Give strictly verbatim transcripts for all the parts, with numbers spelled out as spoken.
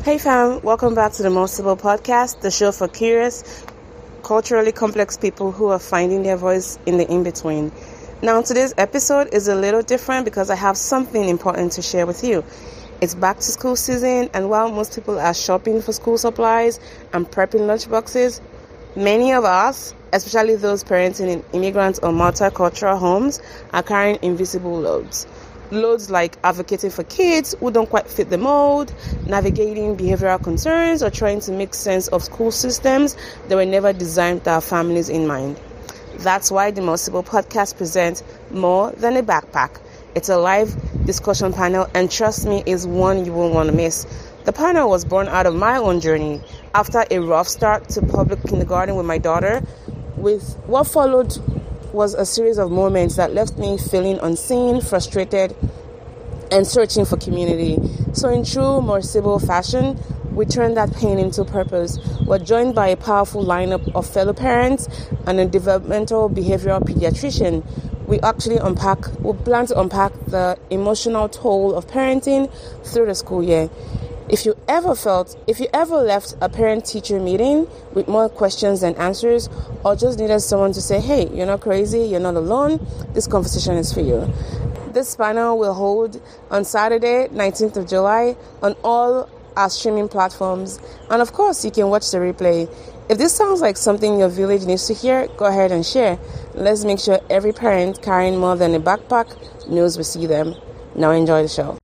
Hey fam, welcome back to the Multiple Podcast, the show for curious, culturally complex people who are finding their voice in the in-between. Now today's episode is a little different because I have something important to share with you. It's back to school season, and while most people are shopping for school supplies and prepping lunchboxes, many of us, especially those parenting in immigrant or multicultural homes, are carrying invisible loads. Loads like advocating for kids who don't quite fit the mold, navigating behavioral concerns, or trying to make sense of school systems that were never designed with our families in mind. That's why the Multiple Podcast presents More Than a Backpack. It's a live discussion panel, and trust me, it's one you won't want to miss. The panel was born out of my own journey after a rough start to public kindergarten with my daughter. With what followed was a series of moments that left me feeling unseen, frustrated, and searching for community. So in true Multiple fashion, we turned that pain into purpose. We're joined by a powerful lineup of fellow parents and a developmental behavioral pediatrician. We actually unpack, we plan to unpack the emotional toll of parenting through the school year. If you ever felt, if you ever left a parent-teacher meeting with more questions than answers, or just needed someone to say, hey, you're not crazy, you're not alone, this conversation is for you. This panel will hold on Saturday, nineteenth of July, on all our streaming platforms. And of course, you can watch the replay. If this sounds like something your village needs to hear, go ahead and share. Let's make sure every parent carrying more than a backpack knows we see them. Now enjoy the show.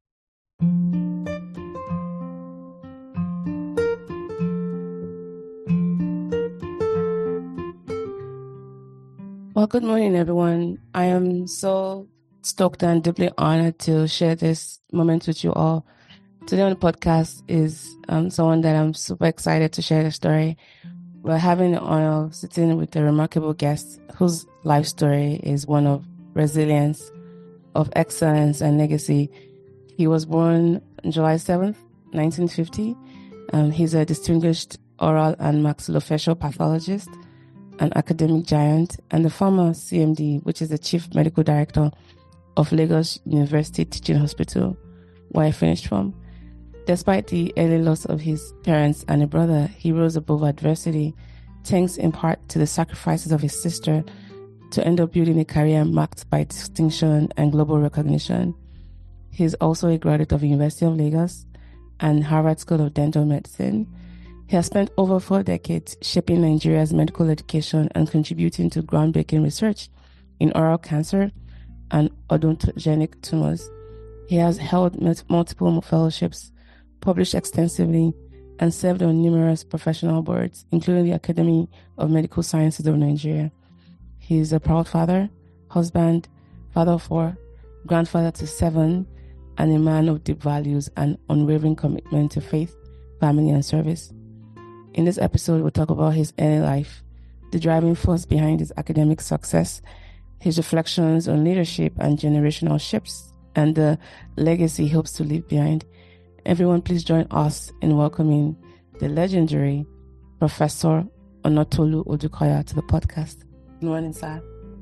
Well, good morning, everyone. I am so stoked and deeply honored to share this moment with you all. Today on the podcast is um, someone that I'm super excited to share the story. We're having the honor of sitting with a remarkable guest whose life story is one of resilience, of excellence and legacy. He was born on July seventh, nineteen fifty. Um, he's a distinguished oral and maxillofacial pathologist, an academic giant, and the former C M D, which is the Chief Medical Director of Lagos University Teaching Hospital, where I finished from. Despite the early loss of his parents and a brother, he rose above adversity, thanks in part to the sacrifices of his sister, to end up building a career marked by distinction and global recognition. He is also a graduate of the University of Lagos and Harvard School of Dental Medicine. He has spent over four decades shaping Nigeria's medical education and contributing to groundbreaking research in oral cancer and odontogenic tumors. He has held multiple fellowships, published extensively, and served on numerous professional boards, including the Academy of Medical Sciences of Nigeria. He is a proud father, husband, father of four, grandfather to seven, and a man of deep values and unwavering commitment to faith, family, and service. In this episode, we'll talk about his early life, the driving force behind his academic success, his reflections on leadership and generational shifts, and the legacy he hopes to leave behind. Everyone, please join us in welcoming the legendary Professor Onatolu Odukoya to the podcast. Good morning, sir.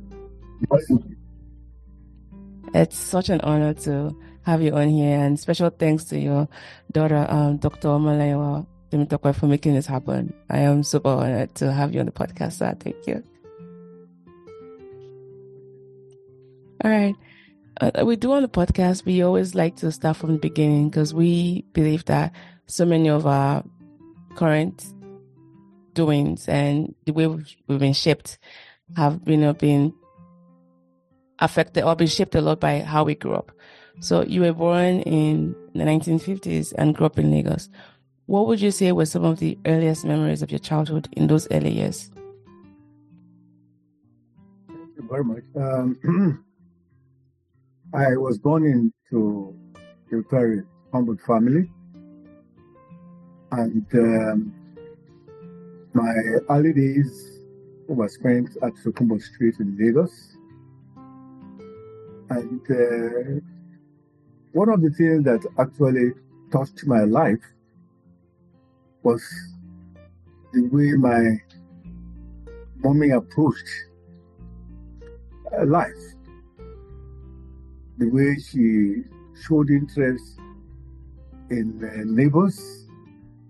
It's such an honor to have you on here, and special thanks to your daughter, um, Doctor Omalewa, for making this happen. I am super honored to have you on the podcast, sir. Thank you. All right. Uh, we do on the podcast, we always like to start from the beginning because we believe that so many of our current doings and the way we've, we've been shaped have been, uh, been affected or been shaped a lot by how we grew up. So you were born in the nineteen fifties and grew up in Lagos. What would you say were some of the earliest memories of your childhood in those early years? Thank you very much. Um, I was born into a very humble family, and um, my early days were spent at Sokumbo Street in Lagos. And uh, one of the things that actually touched my life was the way my mommy approached life. The way she showed interest in uh, neighbors,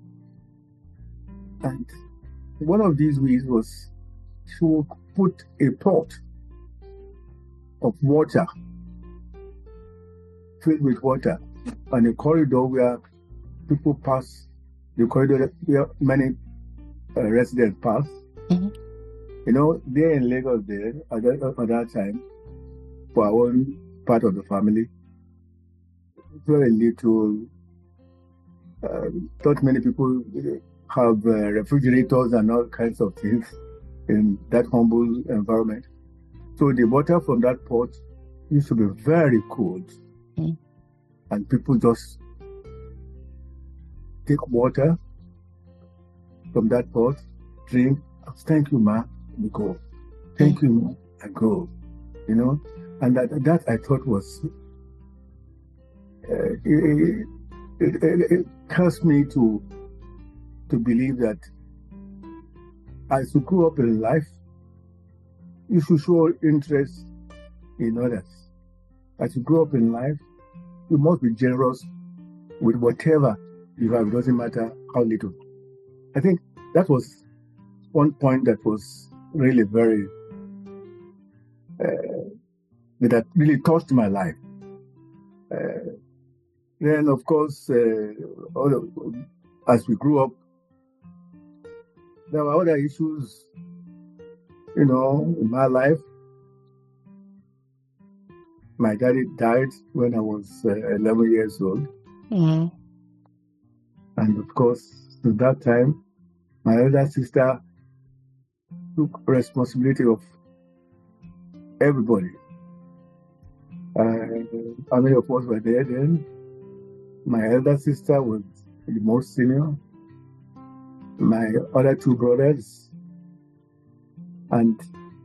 And one of these ways was to put a pot of water, filled with water, on a corridor where people pass, the corridor where many uh, residents pass. Mm-hmm. You know, there in Lagos there, at that, at that time, for our own part of the family, very little, uh, not many people have uh, refrigerators and all kinds of things in that humble environment. So the water from that pot used to be very cold. Mm. And people just take water from that pot, drink, thank you, ma, and go. Thank mm. you, ma, and go. You know? And that, that I thought was, uh, it, it, it, it caused me to, to believe that as you grow up in life, you should show interest in others. As you grow up in life, you must be generous with whatever you have. It doesn't matter how little. I think that was one point that was really very, uh, that really touched my life. Uh, then, of course, uh, as we grew up, there were other issues, you know, in my life. My daddy died when I was uh, eleven years old. Mm-hmm. And of course, at that time, my elder sister took responsibility of everybody. Uh, how many of us were there then? My elder sister was the most senior. My other two brothers. And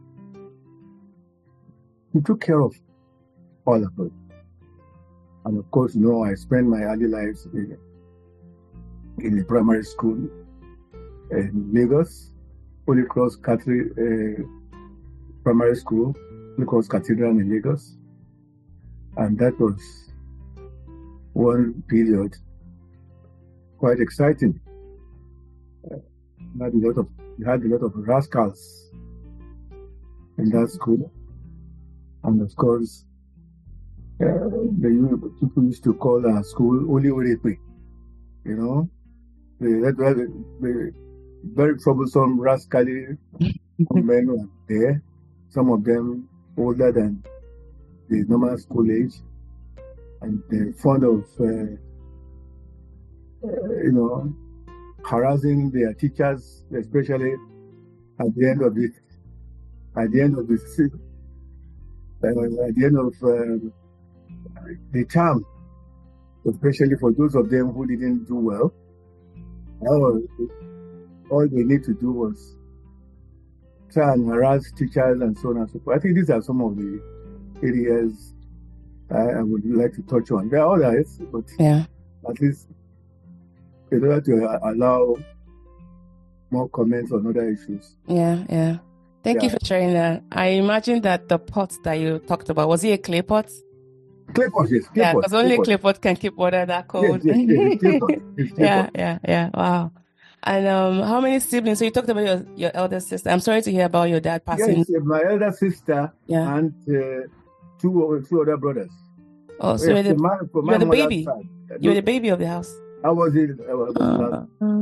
he took care of all of us. And of course, you know, I spent my early lives in, in the primary school in Lagos, Holy Cross Catholic uh, Primary School, Holy Cross Cathedral in Lagos. And that was one period quite exciting. Uh, we had a lot of, we had a lot of rascals in that school. And of course, Uh, the people used to call our school Oli Orepe, you know. They, that was the very troublesome, rascally men were there. Some of them older than the normal school age, and they're fond of, uh, uh, you know, harassing their teachers, especially at the end of it. At the end of the uh, at the end of um, the term, especially for those of them who didn't do well, all, all they need to do was try and harass teachers and so on and so forth. I think these are some of the areas I, I would like to touch on. There are others, but yeah. At least in order to allow more comments on other issues. Yeah, yeah. Thank yeah. you for sharing that. I imagine that the pot that you talked about, was it a clay pot? Clay pot, yes. Clay yeah, pot, because only clay, clay pot can keep water that cold. Yes, yes, yes, clay pot. It's clay yeah, pot. yeah, yeah. Wow. And um, how many siblings? So you talked about your, your elder sister. I'm sorry to hear about your dad passing. Yes, my elder sister yeah. and uh, two two other brothers. Oh, so yes, you're the, my, you're the baby. Side. You're the baby of the house. I was in. I was uh,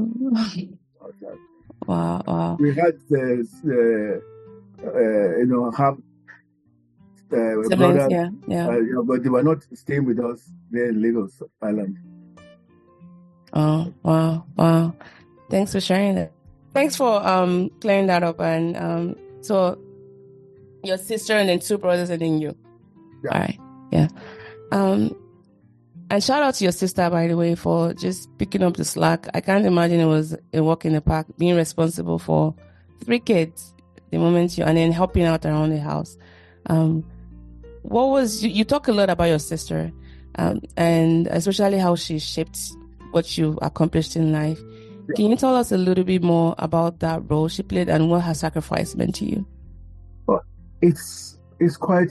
wow, wow. We had, uh, uh, uh, you know, have. Uh, brothers, yeah, yeah. Uh, you know, but they were not staying with us there in Lagos Island. Oh, wow, wow. Thanks for sharing that. Thanks for um clearing that up. And um, so your sister and then two brothers and then you. Yeah. All right, yeah. Um, and shout out to your sister, by the way, for just picking up the slack. I can't imagine it was a walk in the park, being responsible for three kids the moment you, and then helping out around the house. Um, What was you, you talk a lot about your sister, um, and especially how she shaped what you accomplished in life. Yeah. Can you tell us a little bit more about that role she played and what her sacrifice meant to you? Well, it's it's quite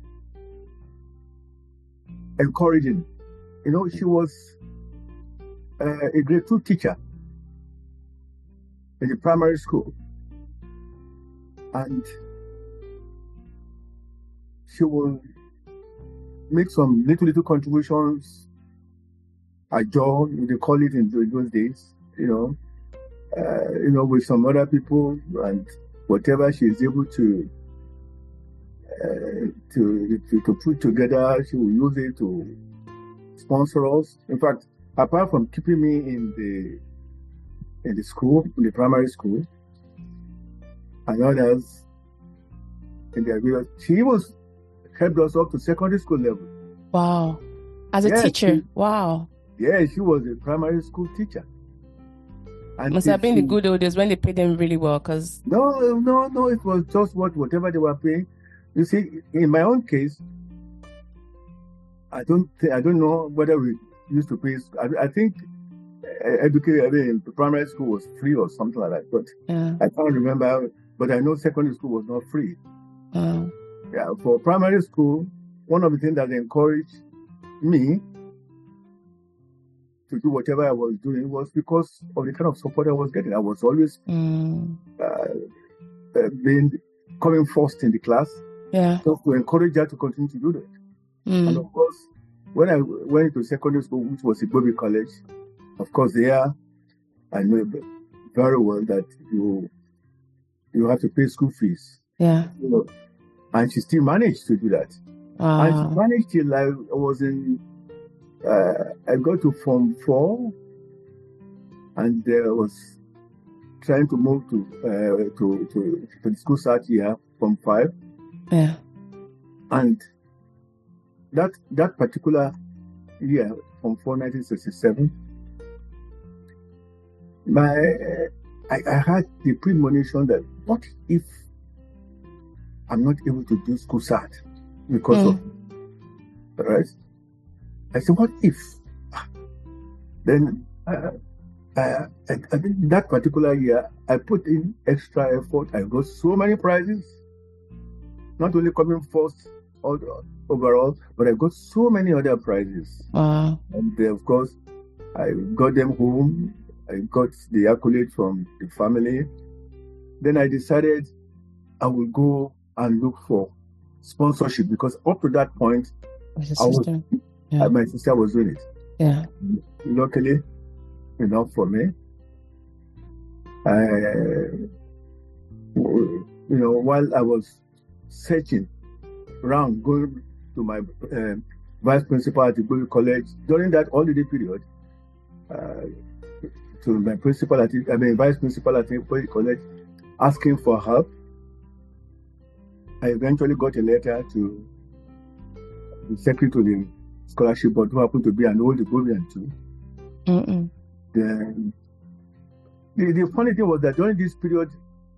encouraging. You know, she was uh, a grade two teacher. in the primary school. And she will make some little, little contributions, a job, they call it in those days, you know, uh, you know, with some other people, and whatever she is able to, uh, to, to, to put together, she will use it to sponsor us. In fact, apart from keeping me in the, in the school, in the primary school, and others in the various, she was helped us up to secondary school level. Wow. As a yes, teacher, she, wow. Yeah, she was a primary school teacher. And must have been she, the good old days when they paid them really well, because... No, no, no, it was just what whatever they were paying. You see, in my own case, I don't th- I don't know whether we used to pay. I, I think education, I mean, primary school was free or something like that, but yeah. I can't remember. But I know secondary school was not free. Oh. Yeah, for primary school, one of the things that encouraged me to do whatever I was doing was because of the kind of support I was getting. I was always mm. uh, uh, being coming first in the class. Yeah. Just to encourage her to continue to do that. Mm. And of course, when I went to secondary school, which was Igbobi College, of course, there I know very well that you you have to pay school fees. Yeah. You know, and she still managed to do that. Wow. And she managed till I was in, uh, I got to Form four, and I uh, was trying to move to, uh, to, to, to the school start year, Form five. Yeah. And that that particular year, Form four, nineteen sixty-seven, my, I, I had the premonition that what if I'm not able to do school start because mm. of, right? I said, what if? Then uh, uh, I, I think that particular year, I put in extra effort. I got so many prizes, not only coming first overall, but I got so many other prizes. Wow. And uh, of course, I got them home. I got the accolade from the family. Then I decided I will go and look for sponsorship, because up to that point, I was, yeah. uh, my sister was doing it. Yeah. Luckily, enough for me. I, you know, while I was searching around, going to my uh, vice principal at the Igbobi College during that holiday period, uh, to my principal at I mean vice principal at the Igbobi College, asking for help. I eventually got a letter to the secretary to the scholarship board, who happened to be an old Igbobian too. Mm-mm. Then the, the funny thing was that during this period,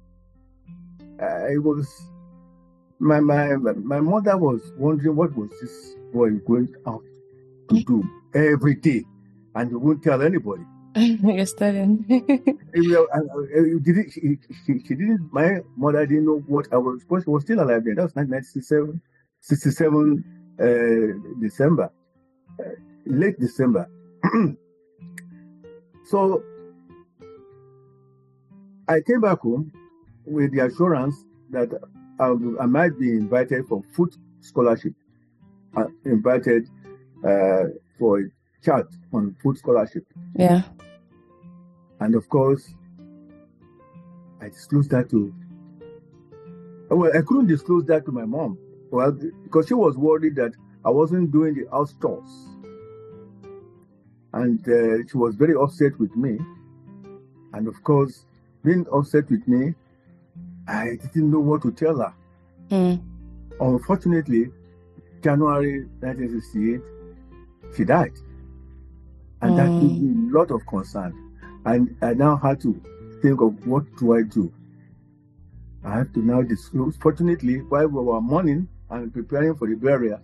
I was my my my mother was wondering what was this boy going out to do every day, and he won't tell anybody. You're studying. didn't, she, she, she didn't. My mother didn't know what I was. Because she was still alive then. That was nineteen sixty-seven, sixty-seven uh, December, uh, late December. So I came back home with the assurance that I, I might be invited for food scholarship. I invited uh, for a chat on food scholarship. Yeah. And of course, I disclosed that to. Well, I couldn't disclose that to my mom, well, because she was worried that I wasn't doing the house chores, and uh, she was very upset with me. And of course, being upset with me, I didn't know what to tell her. Mm. Unfortunately, January nineteen sixty-eight, she died, and mm. that gave me a lot of concern. And I now had to think of what do I do. I have to now disclose. Fortunately, while we were mourning and preparing for the burial,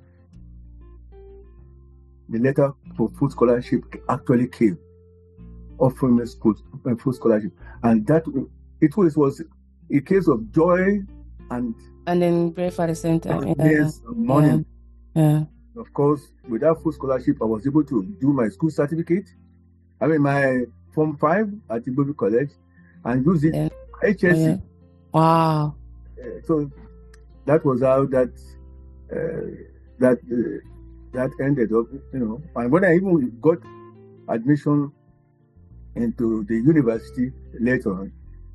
the letter for food scholarship actually came, offering me school, food scholarship, and that it was was a case of joy and and then grief at the same time. Yes, yeah. Mourning. Yeah. yeah. Of course, with that food scholarship, I was able to do my school certificate. I mean, my Form five at Igbobi College, and use it Yeah. H S C. Oh, yeah. Wow. Uh, so that was how that uh, that uh, that ended up, you know. And when I even got admission into the university later on,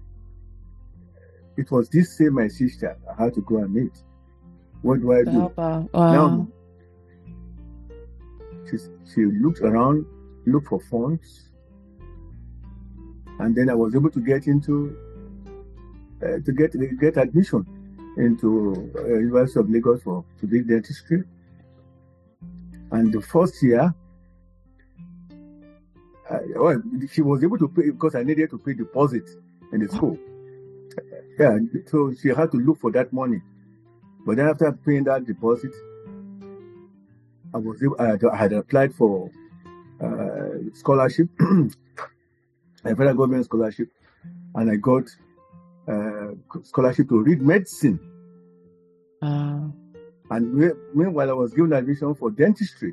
it was this same my sister I had to go and meet. What do I To do? help her. Wow. Now, she, she looked around, looked for funds, and then I was able to get into uh, to get get admission into uh, University of Lagos for to do dentistry. And the first year, uh, well, she was able to pay because I needed to pay deposit in the school. Yeah, so she had to look for that money. But then after paying that deposit, I was able, I, had, I had applied for uh, scholarship, a federal government scholarship, and I got uh, scholarship to read medicine. Uh, And me- meanwhile, I was given admission for dentistry.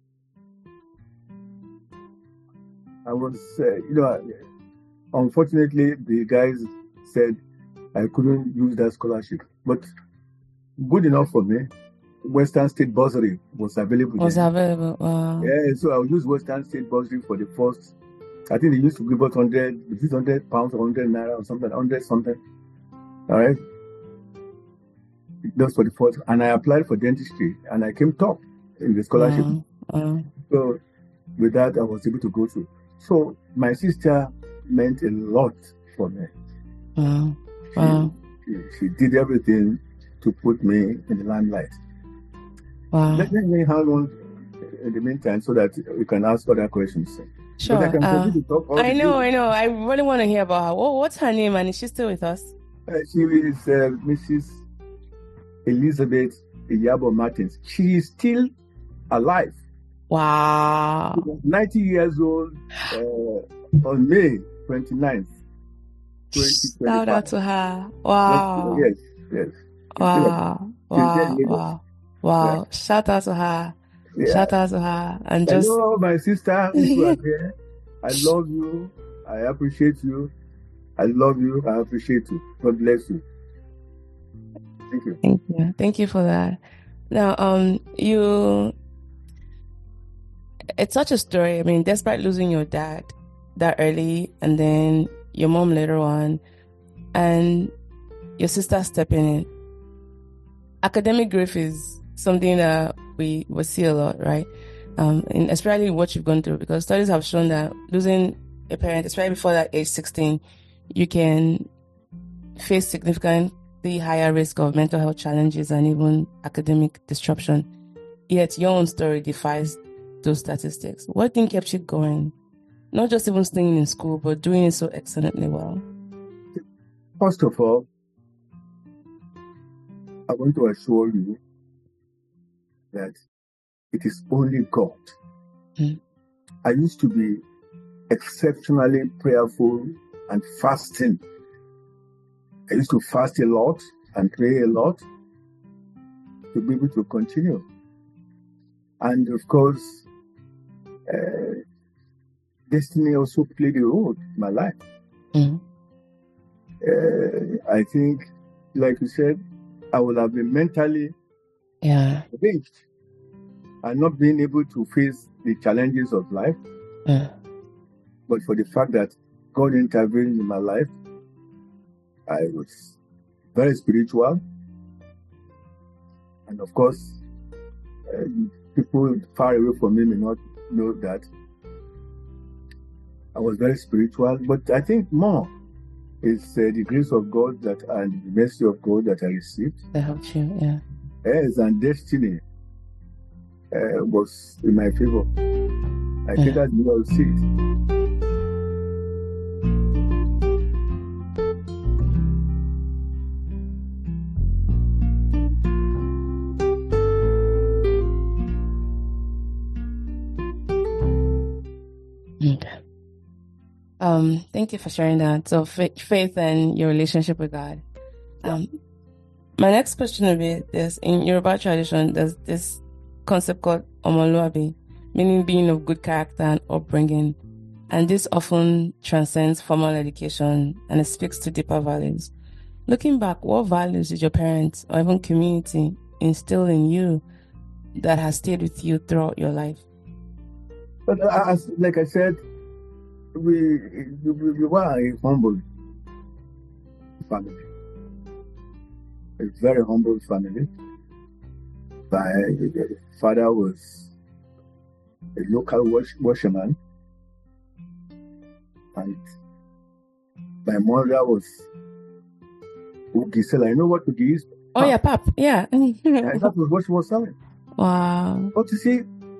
I was, uh, you know, unfortunately, the guys said I couldn't use that scholarship. But good enough for me, Western State bursary was available. was then. available. Wow. Yeah, so I'll use Western State bursary for the first. I think they used to give us hundred, is it hundred pounds or hundred naira or something, hundred something. All right, that's for the first. And I applied for dentistry, and I came top in the scholarship. Wow. Wow. So with that, I was able to go through. So my sister meant a lot for me. Wow. She, Wow. she, she did everything to put me in the limelight. Wow. Let, let me hang on in the meantime so that we can ask other questions. Sure. But I can Uh, continue to talk all I the know, day. I know. I really want to hear about her. What, what's her name, and is she still with us? Uh, she is uh, Missus Elizabeth Iyabo Martins. She is still alive. Wow. She was ninety years old uh, on May twenty-ninth, twenty Shout out twenty-five. to her. Wow. Yes, yes. She's still alive. Wow. She's there Wow. in Lagos. Wow. Wow. Shout out to her. Yeah. Shout out to her. And just Hello, my sister, if you are there. I love you. I appreciate you. I love you. I appreciate you. God bless you. Thank you. thank you. Thank you for that. Now, um, you, it's such a story. I mean, despite losing your dad that early, and then your mom later on, and your sister stepping in, academic grief is something that we will see a lot, right? Um, and especially what you've gone through, because studies have shown that losing a parent, especially before that age sixteen, you can face significantly higher risk of mental health challenges and even academic disruption. Yet your own story defies those statistics. What thing kept you going? Not just even staying in school, but doing it so excellently well. First of all, I want to assure you that it is only God. Mm. I used to be exceptionally prayerful and fasting. I used to fast a lot and pray a lot to be able to continue. And of course, uh, destiny also played a role in my life. Mm. Uh, I think, like you said, I would have been mentally Yeah. damaged and not being able to face the challenges of life. Yeah. But for the fact that God intervened in my life, I was very spiritual. And of course, uh, people far away from me may not know that. I was very spiritual, but I think more is uh, the grace of God that and the mercy of God that I received. That helped you, yeah. Yes, and destiny uh, was in my favor. I Yeah. think that's the way I would see it. Okay. Um, thank you for sharing that. So fa- faith and your relationship with God. Um, my next question will be this: in Yoruba tradition, there's this concept called omoluabi, meaning being of good character and upbringing. And this often transcends formal education and it speaks to deeper values. Looking back, what values did your parents or even community instill in you that has stayed with you throughout your life? But as, like I said, we, we, we were a humble family. A very humble family. My father was a local wash, washerman, and my mother was Ugi seller. You know what Ugi is? Oh, yeah, pap. Yeah. Yeah, that was what she was selling. Wow. But you see,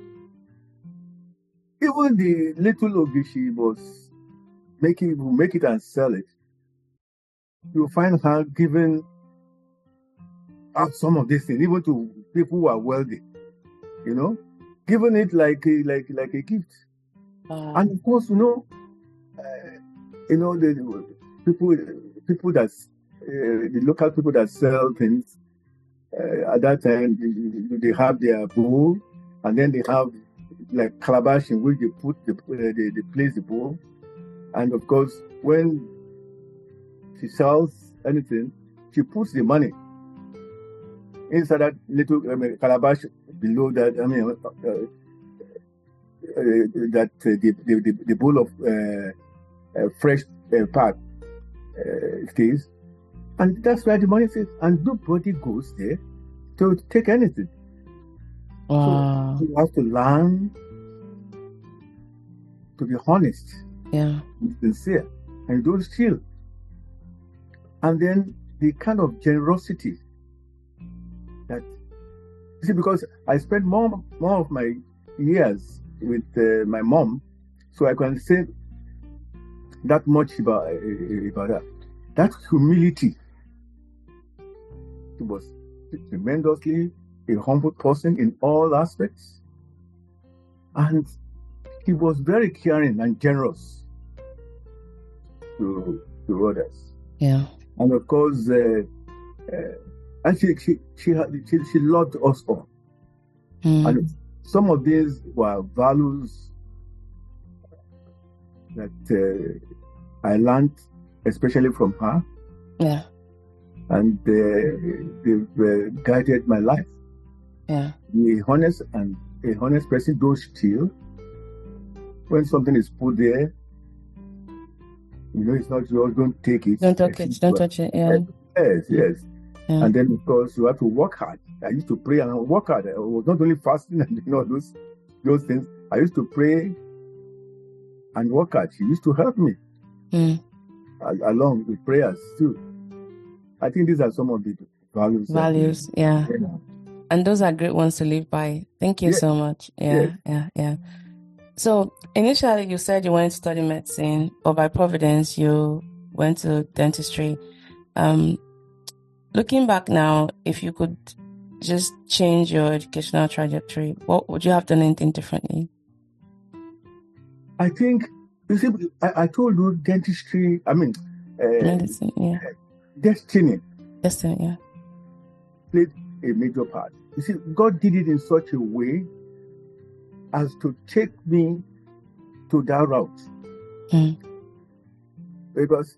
even the little Ugi she was making, make it and sell it, you find her giving out some of these things, even to people who are wealthy, you know, giving it like a, like like a gift. Wow. And of course, you know, uh, you know the, the people people that uh, the local people that sell things uh, at that time, they, they have their bowl, and then they have like calabash in which they put the uh, they, they place the bowl, and of course, when she sells anything, she puts the money inside that little I mean, calabash below that. I mean, uh, uh, uh, that uh, the, the the bowl of uh, uh, fresh uh, part uh, stays, and that's where the money sits. And nobody goes there to take anything. Wow. So you have to learn to be honest, Yeah. be sincere, and you don't steal. And then the kind of generosity that, you see, because I spent more more of my years with uh, my mom, so I can say that much about uh, about that. That humility. She was tremendously a humble person in all aspects, and he was very caring and generous to to others. Yeah. And of course, uh, uh, and she she she, had, she she loved us all. Mm. And some of these were values that uh, I learned, especially from her. Yeah. And uh, they've uh, guided my life. Yeah. Be honest, and a honest person don't steal. When something is put there, you know, it's not yours, don't take it. Don't touch it. Don't touch it. Yeah. Yes, yes. Yeah. And then, of course, you have to work hard. I used to pray and work hard. I was not only fasting and you know those those things. I used to pray and work hard. She used to help me Mm. a- along with prayers too. I think these are some of the values. that- Values. Yeah. Yeah. And those are great ones to live by. Thank you Yeah. so much. Yeah, Yeah. yeah, yeah. So initially you said you wanted to study medicine, but by providence you went to dentistry. Um, looking back now, if you could just change your educational trajectory, what would you have done anything differently? I think, you see, I, I told you dentistry, I mean, uh, Medicine, yeah. destiny Destiny, yeah. played a major part. You see, God did it in such a way as to take me to that route. Mm. Because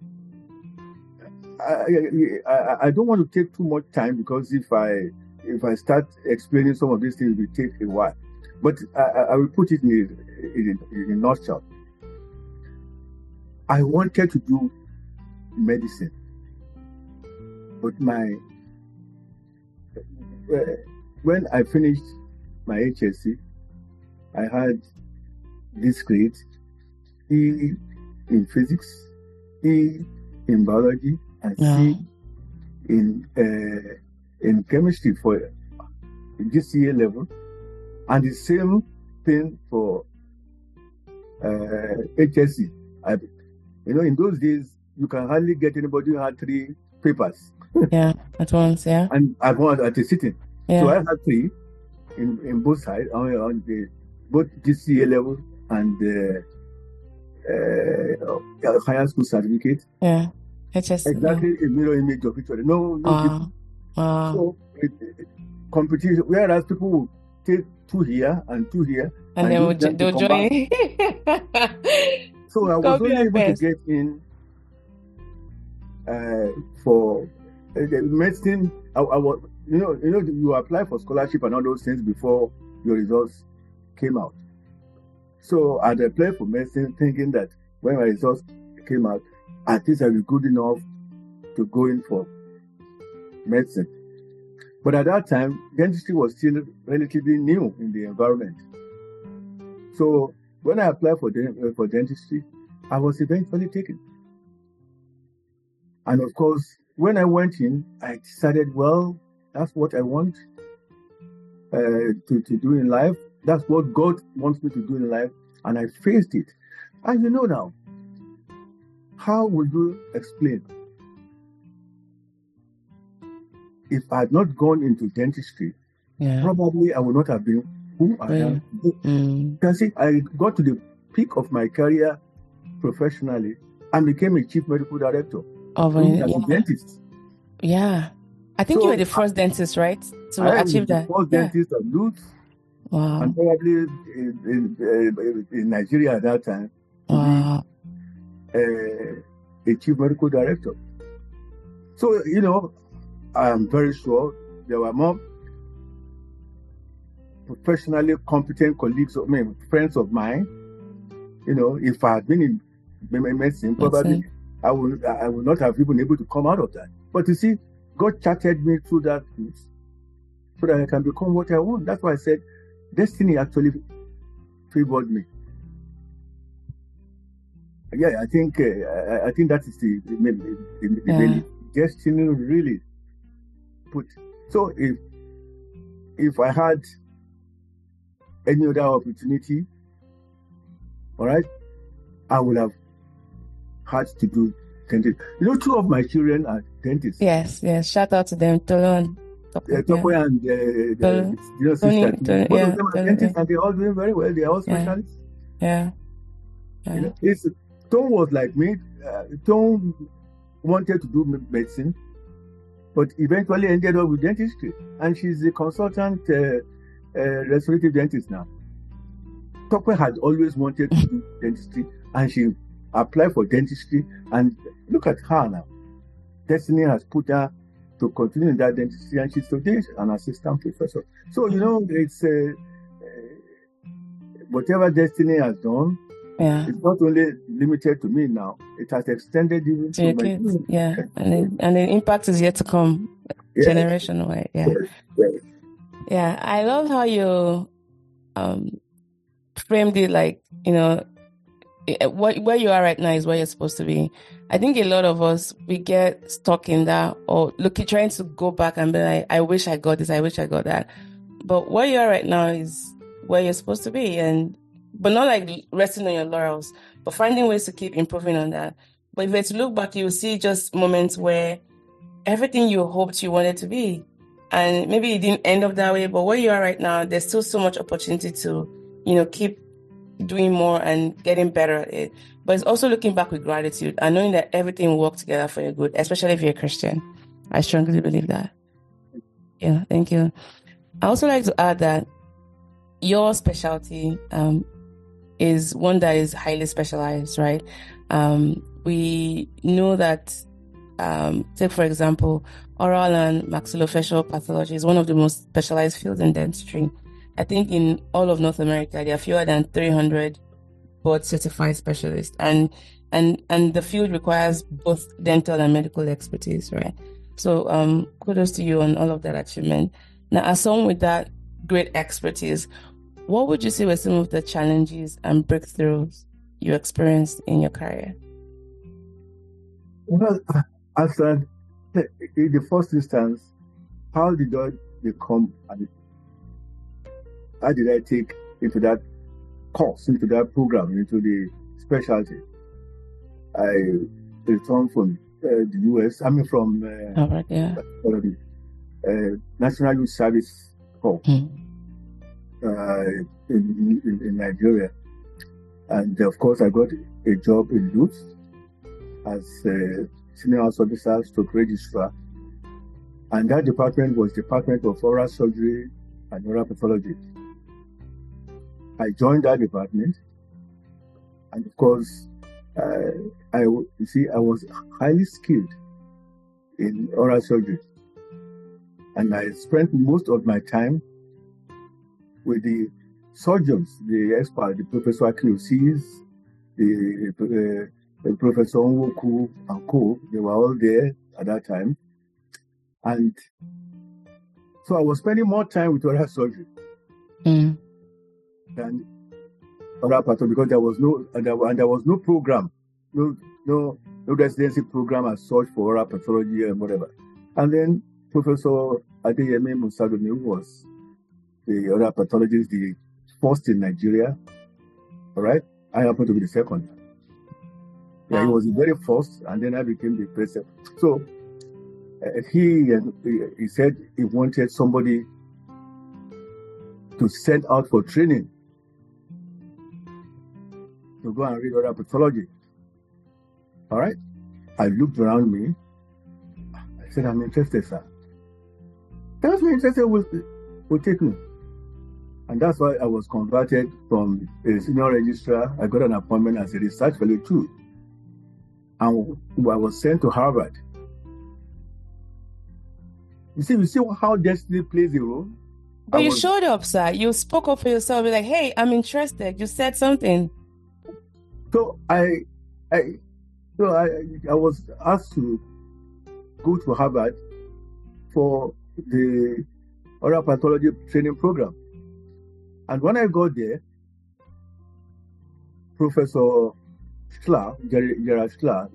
I, I, I, I don't want to take too much time, because if I if I start explaining some of these things, it will take a while. But I, I will put it in a, in, a, in a nutshell. I wanted to do medicine, but my uh, when I finished my H S C, I had this grade: E in physics, E in biology, and Yeah. C in uh, in chemistry for G C A level, and the same thing for uh, H S C. I, you know, in those days, you can hardly get anybody who had three papers, Yeah. At once, yeah. and I wanted at a sitting. Yeah. So I had three in, in both sides, on, on the both G C A level and the uh, higher school certificate. Yeah. H S C. Exactly a mirror image of each other. No, no Yeah. difference. Wow. Wow. So it, it, competition, whereas people will take two here and two here, And, and then we'll, use them to they'll come join. back. So I was Copy only and able to paste. get in uh, for uh, the medicine. I, I was, you know, you know, you apply for scholarship and all those things before your results came out. So I applied for medicine, thinking that when my results came out, at least I was good enough to go in for medicine. But at that time, dentistry was still relatively new in the environment. So when I applied for de- for dentistry, I was eventually taken. And of course, when I went in, I decided, well, that's what I want uh, to, to do in life. That's what God wants me to do in life. And I faced it. And you know now, how would you explain? If I had not gone into dentistry, Yeah. probably I would not have been who I Yeah. am. Mm. You can see, I got to the peak of my career professionally and became a chief medical director. Of Who a, was a yeah. dentist. Yeah. I think So, you were the first dentist, right? To I am achieve the that. first Yeah. dentist of Lutz, Wow. and probably in, in, in Nigeria at that time to Wow. be uh, a chief medical director. So, you know, I'm very sure there were more professionally competent colleagues, I mean, friends of mine. You know, if I had been in medicine, probably Medicine. I would I would not have even been able to come out of that. But you see, God charted me through that route so that I can become what I want. That's why I said destiny actually favored me. Yeah, I think uh, I think that is the the, the, the, Yeah. the destiny really put. So if if I had any other opportunity, all right, I would have had to do dentist. You know, two of my children are dentists. Yes, yes. Shout out to them, Tolo and Uh, Tope. Topo Yeah. and uh, the, Tolu. you know, Tony, sister. Tony, Both yeah, of them are Tolu, dentists yeah. and they're all doing very well. They are all Yeah. specialists. Yeah. You Yeah. know, it's, Tom was like me. Uh, Tom wanted to do me- medicine, but eventually ended up with dentistry. And she's a consultant uh, uh, restorative dentist now. Tope had always wanted to do dentistry, and she applied for dentistry. And look at her now. Destiny has put her to continue in that dentistry, and she's today an assistant professor. So, you know, it's uh, uh, whatever destiny has done, Yeah. it's not only limited to me now, it has extended even To to your my kids. children. Yeah. And the, and the impact is yet to come. Yes, Generational way. Yeah. yes, yes. Yeah. I love how you um framed it like, you know, eh, what where you are right now is where you're supposed to be. I think a lot of us, we get stuck in that or looking, trying to go back and be like, I wish I got this, I wish I got that. But where you are right now is where you're supposed to be. And, but not like resting on your laurels, but finding ways to keep improving on that. But if you were to look back, you'll see just moments where everything you hoped you wanted to be, and maybe it didn't end up that way, but where you are right now, there's still so much opportunity to, you know, keep doing more and getting better at it. But it's also looking back with gratitude and knowing that everything will work together for your good, especially if you're a Christian. I strongly believe that. Yeah, thank you. I also like to add that your specialty um, is one that is highly specialized, right? Um, we know that, um, take for example, oral and maxillofacial pathology is one of the most specialized fields in dentistry. I think in all of North America, there are fewer than three hundred board certified specialists, and and and the field requires both dental and medical expertise, right? So um, kudos to you on all of that achievement. Now, as someone with that great expertise, what would you say were some of the challenges and breakthroughs you experienced in your career? Well, as in the first instance, how did I become, and how did I take into that course, into that program, into the specialty? I returned from uh, the U S, I mean from uh, All right, yeah. uh, National Youth Service Corps Hmm. uh, in, in, in Nigeria. And of course, I got a job in Lutz as a senior house officer, stroke registrar. And that department was Department of Oral Surgery and Oral Pathology. I joined that department. And of course, uh, I, you see, I was highly skilled in oral surgery. And I spent most of my time with the surgeons, the experts, the Professor Akiosis, the, uh, the Professor Nwoku and co. They were all there at that time. And so I was spending more time with oral surgery mm. than oral pathology, because there was no and there, and there was no program, no no no residency program as such for oral pathology and whatever. And then Professor Adeyemi Musadomi, who was the oral pathologist, the first in Nigeria. All right, I happened to be the second. Yeah, wow. He was the very first, and then I became the president. So uh, he he said he wanted somebody to send out for training to go and read oral pathology. All right, I looked around me. I said, I'm interested, sir. That's me interested will will take me. And that's why I was converted from a senior registrar. I got an appointment as a research fellow too. And I was sent to Harvard. You see, you see how destiny plays a role? But I you was, showed up, sir. You spoke up for yourself. You're like, hey, I'm interested. You said something. So I, I, so I, I was asked to go to Harvard for the oral pathology training program. And when I got there, Professor Schlar, Gerard Schlar,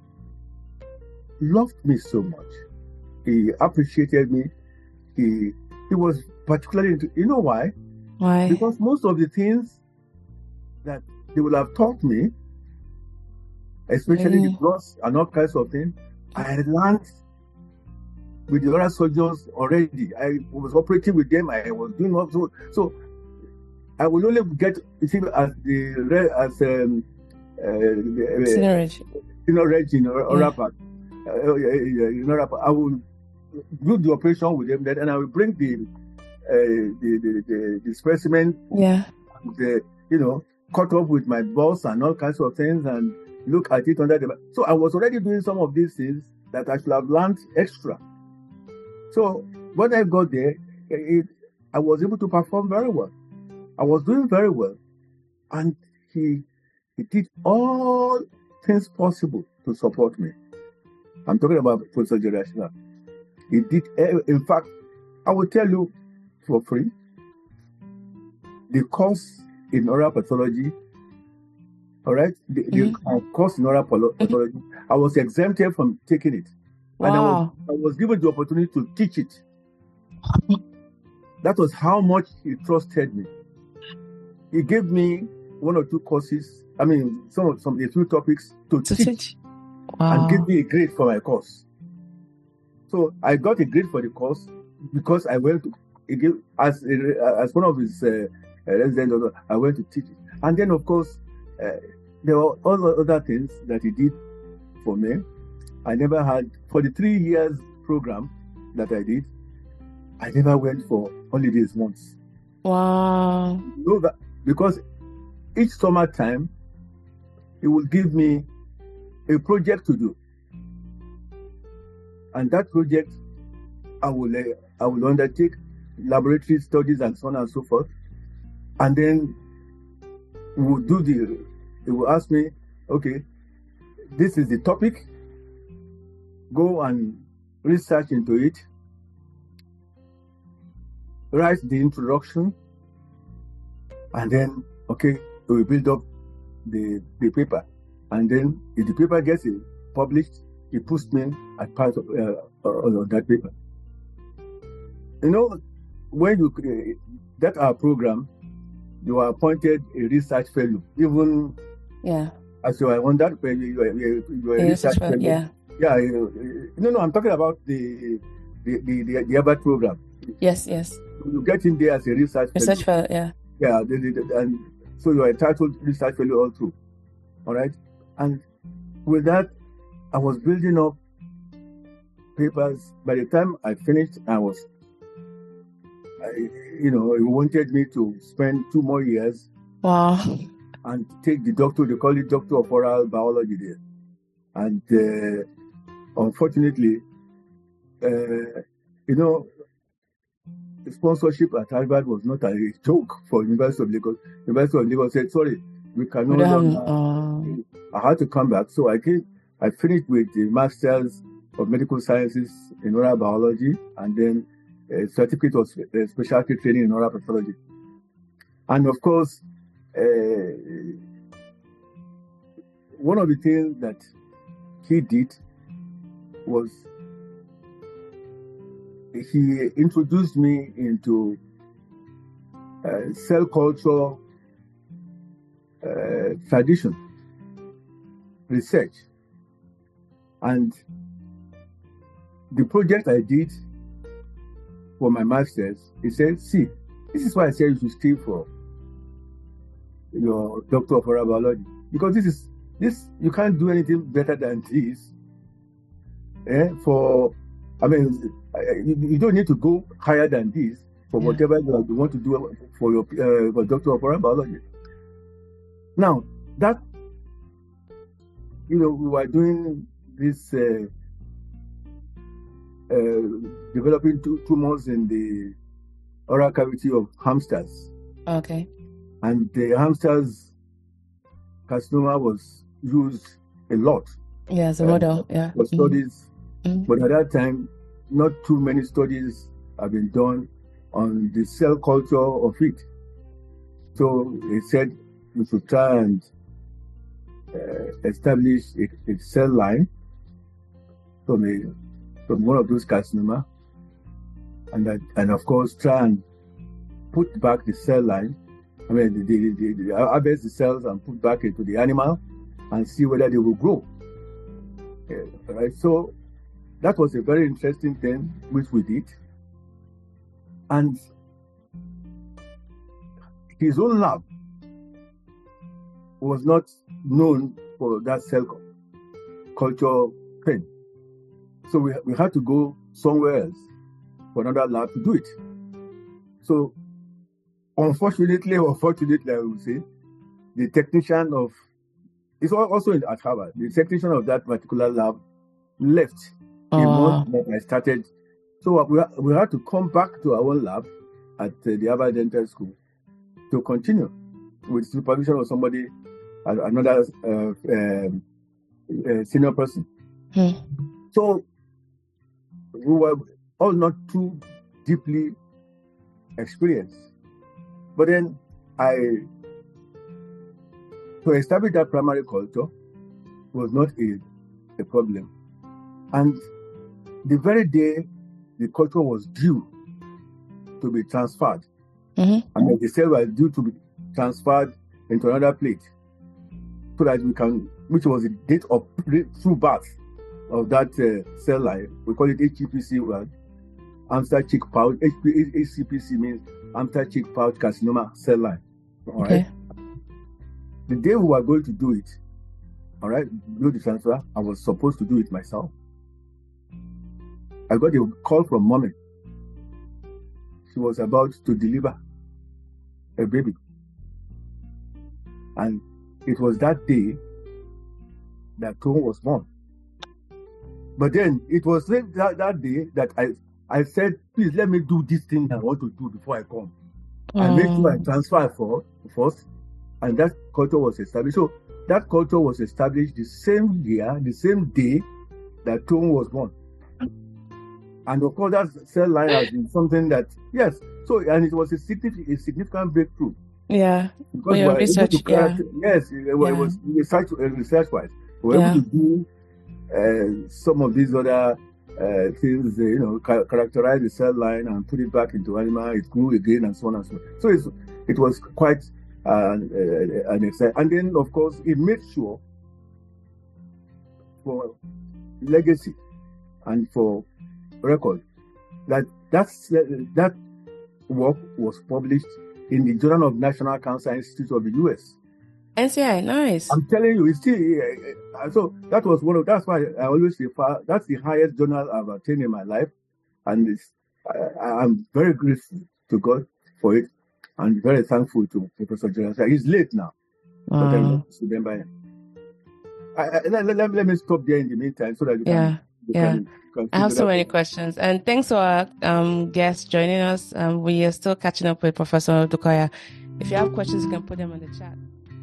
loved me so much. He appreciated me. He he was particularly into, you know why? Why? Because most of the things that they would have taught me, especially mm. the gloss and all kinds of things, I had learned with the oral surgeons already. I was operating with them. I was doing all so. So I will only get, you see, as the as um, uh, senior reg, senior reg in oral part. Uh, in oral part, I will do the operation with them, then, and I will bring the uh, the, the, the the specimen. Yeah. And, uh, you know, cut up with my boss and all kinds of things, and look at it under the. So I was already doing some of these things that I should have learned extra. So when I got there, it, I was able to perform very well. I was doing very well, and he he did all things possible to support me. I'm talking about Professor Gerard Schlar. He did, in fact, I will tell you for free, the course in oral pathology, all right, the, mm-hmm. the course in oral pathology, mm-hmm. I was exempted from taking it. Wow. And I was, I was given the opportunity to teach it. That was how much he trusted me. He gave me one or two courses, I mean, some of some a few topics to, to teach, teach. Wow. And give me a grade for my course. So I got a grade for the course because I went to, again, as a, as one of his uh, residents, I went to teach it. And then, of course, uh, there were all other things that he did for me. I never had, for the three years program that I did, I never went for holidays once. Wow. So that, because each summertime, he will give me a project to do. And that project, I will, uh, I will undertake laboratory studies and so on and so forth. And then we will do the, he will ask me, okay, this is the topic. Go and research into it. Write the introduction. And then, okay, we will build up the, the paper. And then if the paper gets published, he puts me as part of uh, on that paper. You know, when you uh, that our program, you are appointed a research fellow. Even yeah, as you are on that, you are, you are a research fellow. Yeah, yeah. You know, no, no. I'm talking about the the the the, the Harvard program. Yes, yes. You get in there as a research research fellow. fellow. Yeah. Yeah, the, the, the, and so you are entitled research fellow all through. All right, and with that, I was building up papers. By the time I finished, I was, I, you know, he wanted me to spend two more years Wow. And take the doctor, they call it Doctor of Oral Biology there. And uh, unfortunately, uh, you know, the sponsorship at Harvard was not a joke for University of Lagos. University of Lagos said, sorry, we cannot. We don't have, uh, I had to come back. So I came, I finished with the Masters of Medical Sciences in Oral Biology, and then a certificate of uh, specialty training in oral pathology. And of course, uh, one of the things that he did was he introduced me into uh, cell culture uh, tradition, research. And the project I did for my master's, he said, see, this is why I said you should stay for your Doctor of Oral Biology. Because this is, this, you can't do anything better than this. Eh? For, I mean, you, you don't need to go higher than this for yeah. whatever you want to do for your uh, for Doctor of Oral Biology. Now, that, you know, we were doing this, uh, uh, developing two tumors in the oral cavity of hamsters. Okay. And the hamsters carcinoma was used a lot. Yeah, as a model, uh, yeah. For studies. Mm-hmm. But at that time, not too many studies have been done on the cell culture of it. So they said we should try and uh, establish a, a cell line from a from one of those carcinoma, and that, and of course try and put back the cell line. I mean, the, the, the, the, harvest the cells and put back into the animal and see whether they will grow. Yeah, right. So that was a very interesting thing which we did, and his own lab was not known for that cell culture thing. So we, we had to go somewhere else for another lab to do it. So unfortunately, or fortunately, I would say, the technician of, it's also in, at Harvard, the technician of that particular lab left uh. the month that I started. So we, we had to come back to our own lab at uh, the Harvard Dental School to continue with supervision of somebody, another uh, um, uh, senior person. Hmm. So we were all not too deeply experienced. But then I, to establish that primary culture was not a, a problem. And the very day the culture was due to be transferred, mm-hmm. I mean, the cell was due to be transferred into another plate so that we can, which was the date of true birth of that uh, cell line. We call it H C P C one, hamster cheek pouch. H C P C means hamster cheek pouch carcinoma cell line. All okay. right. The day we were going to do it, all right, do the transfer, I was supposed to do it myself. I got a call from mommy. She was about to deliver a baby. And it was that day that Tom was born. But then it was that, that day that I, I said, please let me do this thing I want to do before I come. Mm. I make sure I transfer for, first, and that culture was established. So that culture was established the same year, the same day that Tom was born. And of course, that cell line has been something that, yes, so, and it was a significant, a significant breakthrough. Yeah. Because your research, yeah. Yes, it, yeah. it was research, research-wise. We were yeah. able to do uh, some of these other uh, things, uh, you know, ca- characterize the cell line and put it back into animal, it grew again, and so on and so on. So it's, it was quite uh, uh, an exciting. And then, of course, it made sure for legacy and for record that that's, that work was published in the Journal of National Cancer Institute of the U S. N C I, nice. I'm telling you, it's still, uh, so that was one of, that's why I always refer, that's the highest journal I've attained in my life. And it's, I, I'm very grateful to God for it. and very thankful to Professor Jonathan. He's late now, Wow. but I want to remember him. I, I, let, let, let me stop there in the meantime so that you Yeah, can. You yeah. can, you can I have so many question. questions. And thanks to our um, guests joining us. Um, we are still catching up with Professor Odukoya. If you have questions, you can put them in the chat.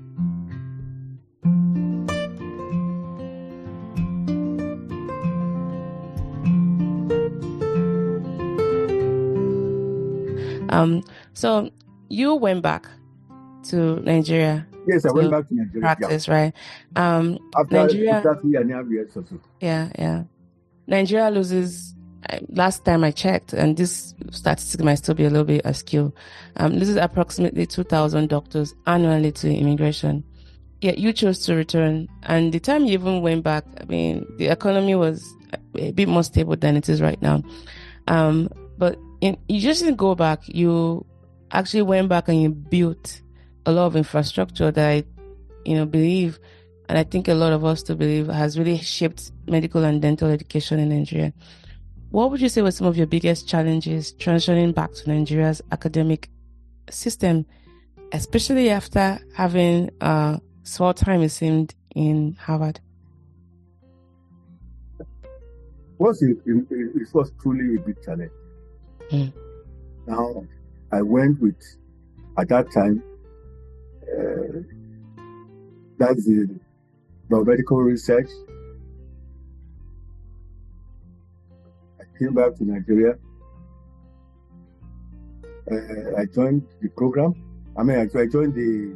Um, so you went back to Nigeria. Yes, I to went back to Nigeria. Practice, yeah. right? Um, After, Nigeria. after three and a half years or so. Yeah, yeah. Nigeria loses. Last time I checked, and this statistic might still be a little bit askew, um, loses approximately two thousand doctors annually to immigration. Yet you chose to return, and the time you even went back, I mean, the economy was a bit more stable than it is right now. Um, but in, you just didn't go back. You actually went back and you built a lot of infrastructure that I, you know, believe, and I think a lot of us to believe, has really shaped medical and dental education in Nigeria. What would you say were some of your biggest challenges transitioning back to Nigeria's academic system, especially after having uh, small time, it seemed, in Harvard? Was it, it, it was truly a big challenge. Mm. Now, I went with, at that time, uh, that's the biomedical research. I came back to Nigeria. Uh, I joined the program. I mean, I, I joined the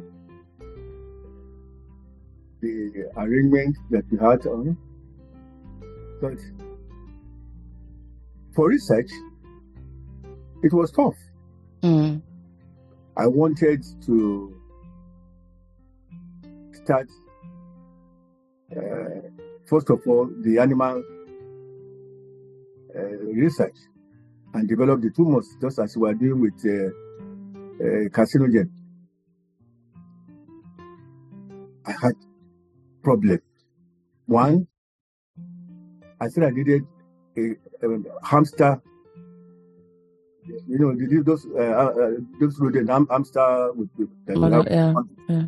the arrangement that we had on. But for research, it was tough. Mm. I wanted to start, uh, first of all, the animal uh, research and develop the tumors, just as we are doing with uh, uh, carcinogen. I had problem. One, I said I needed a, a hamster. You know, those uh, uh, those rodent hamster with, with that Mother, have, yeah, yeah.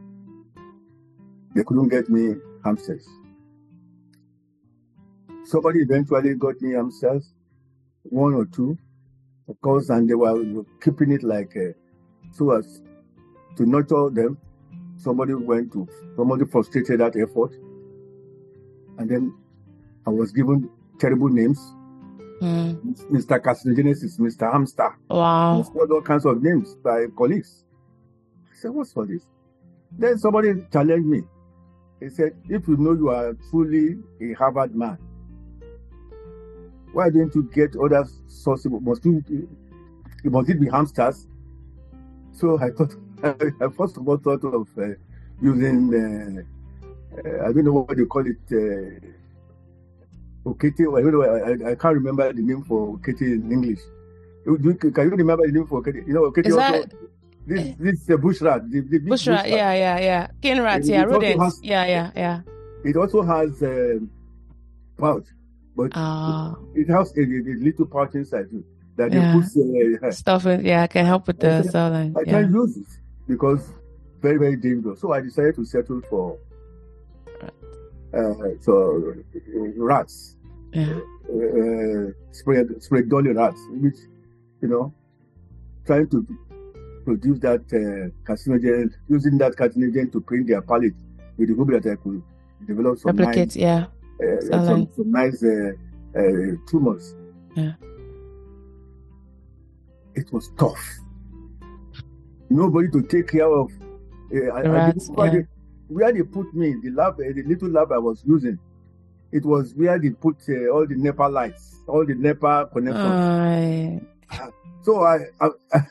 They couldn't get me hamsters. Somebody eventually got me hamsters, one or two, of course, and they were keeping it like uh, so as to nurture them. Somebody went to, somebody frustrated that effort, and then I was given terrible names. Mm. Mister Carcinogenesis, Mister Hamster. Wow. All kinds of names by colleagues. I said, what's for this? Then somebody challenged me. He said, if you know you are truly a Harvard man, why don't you get other sources? Must, you, must it be hamsters? So I thought, I first of all thought of uh, using, uh, uh, I don't know what you call it, uh, Okete. I don't know, I, I can't remember the name for Okete in English. You, you, can you remember the name for Okete? You know, Okete Is also, that... this, this is a bush rat. The, the bush rat, bush yeah, yeah, yeah. Cane rats, yeah, rodents. Yeah, yeah, yeah. It also has a um, pouch, but uh, it, it has a, a little pouch inside it that yeah. they put uh, stuff in, yeah, can help with the cell line. I yeah. can't use it because very, very dangerous. So I decided to settle for uh, so uh, rats, yeah, uh, spread spread dolly rats, which you know, trying to produce that uh, carcinogen, using that carcinogen to print their palate with the hope that I could develop some replicate, nice, yeah, uh, some, some nice uh, uh, tumors. Yeah, it was tough. Nobody to take care of. Uh, I, rats, I yeah. they, where they put me, the lab, uh, the little lab I was using, it was where they put uh, all the NEPA lights, all the NEPA connectors. Uh, so I, I, I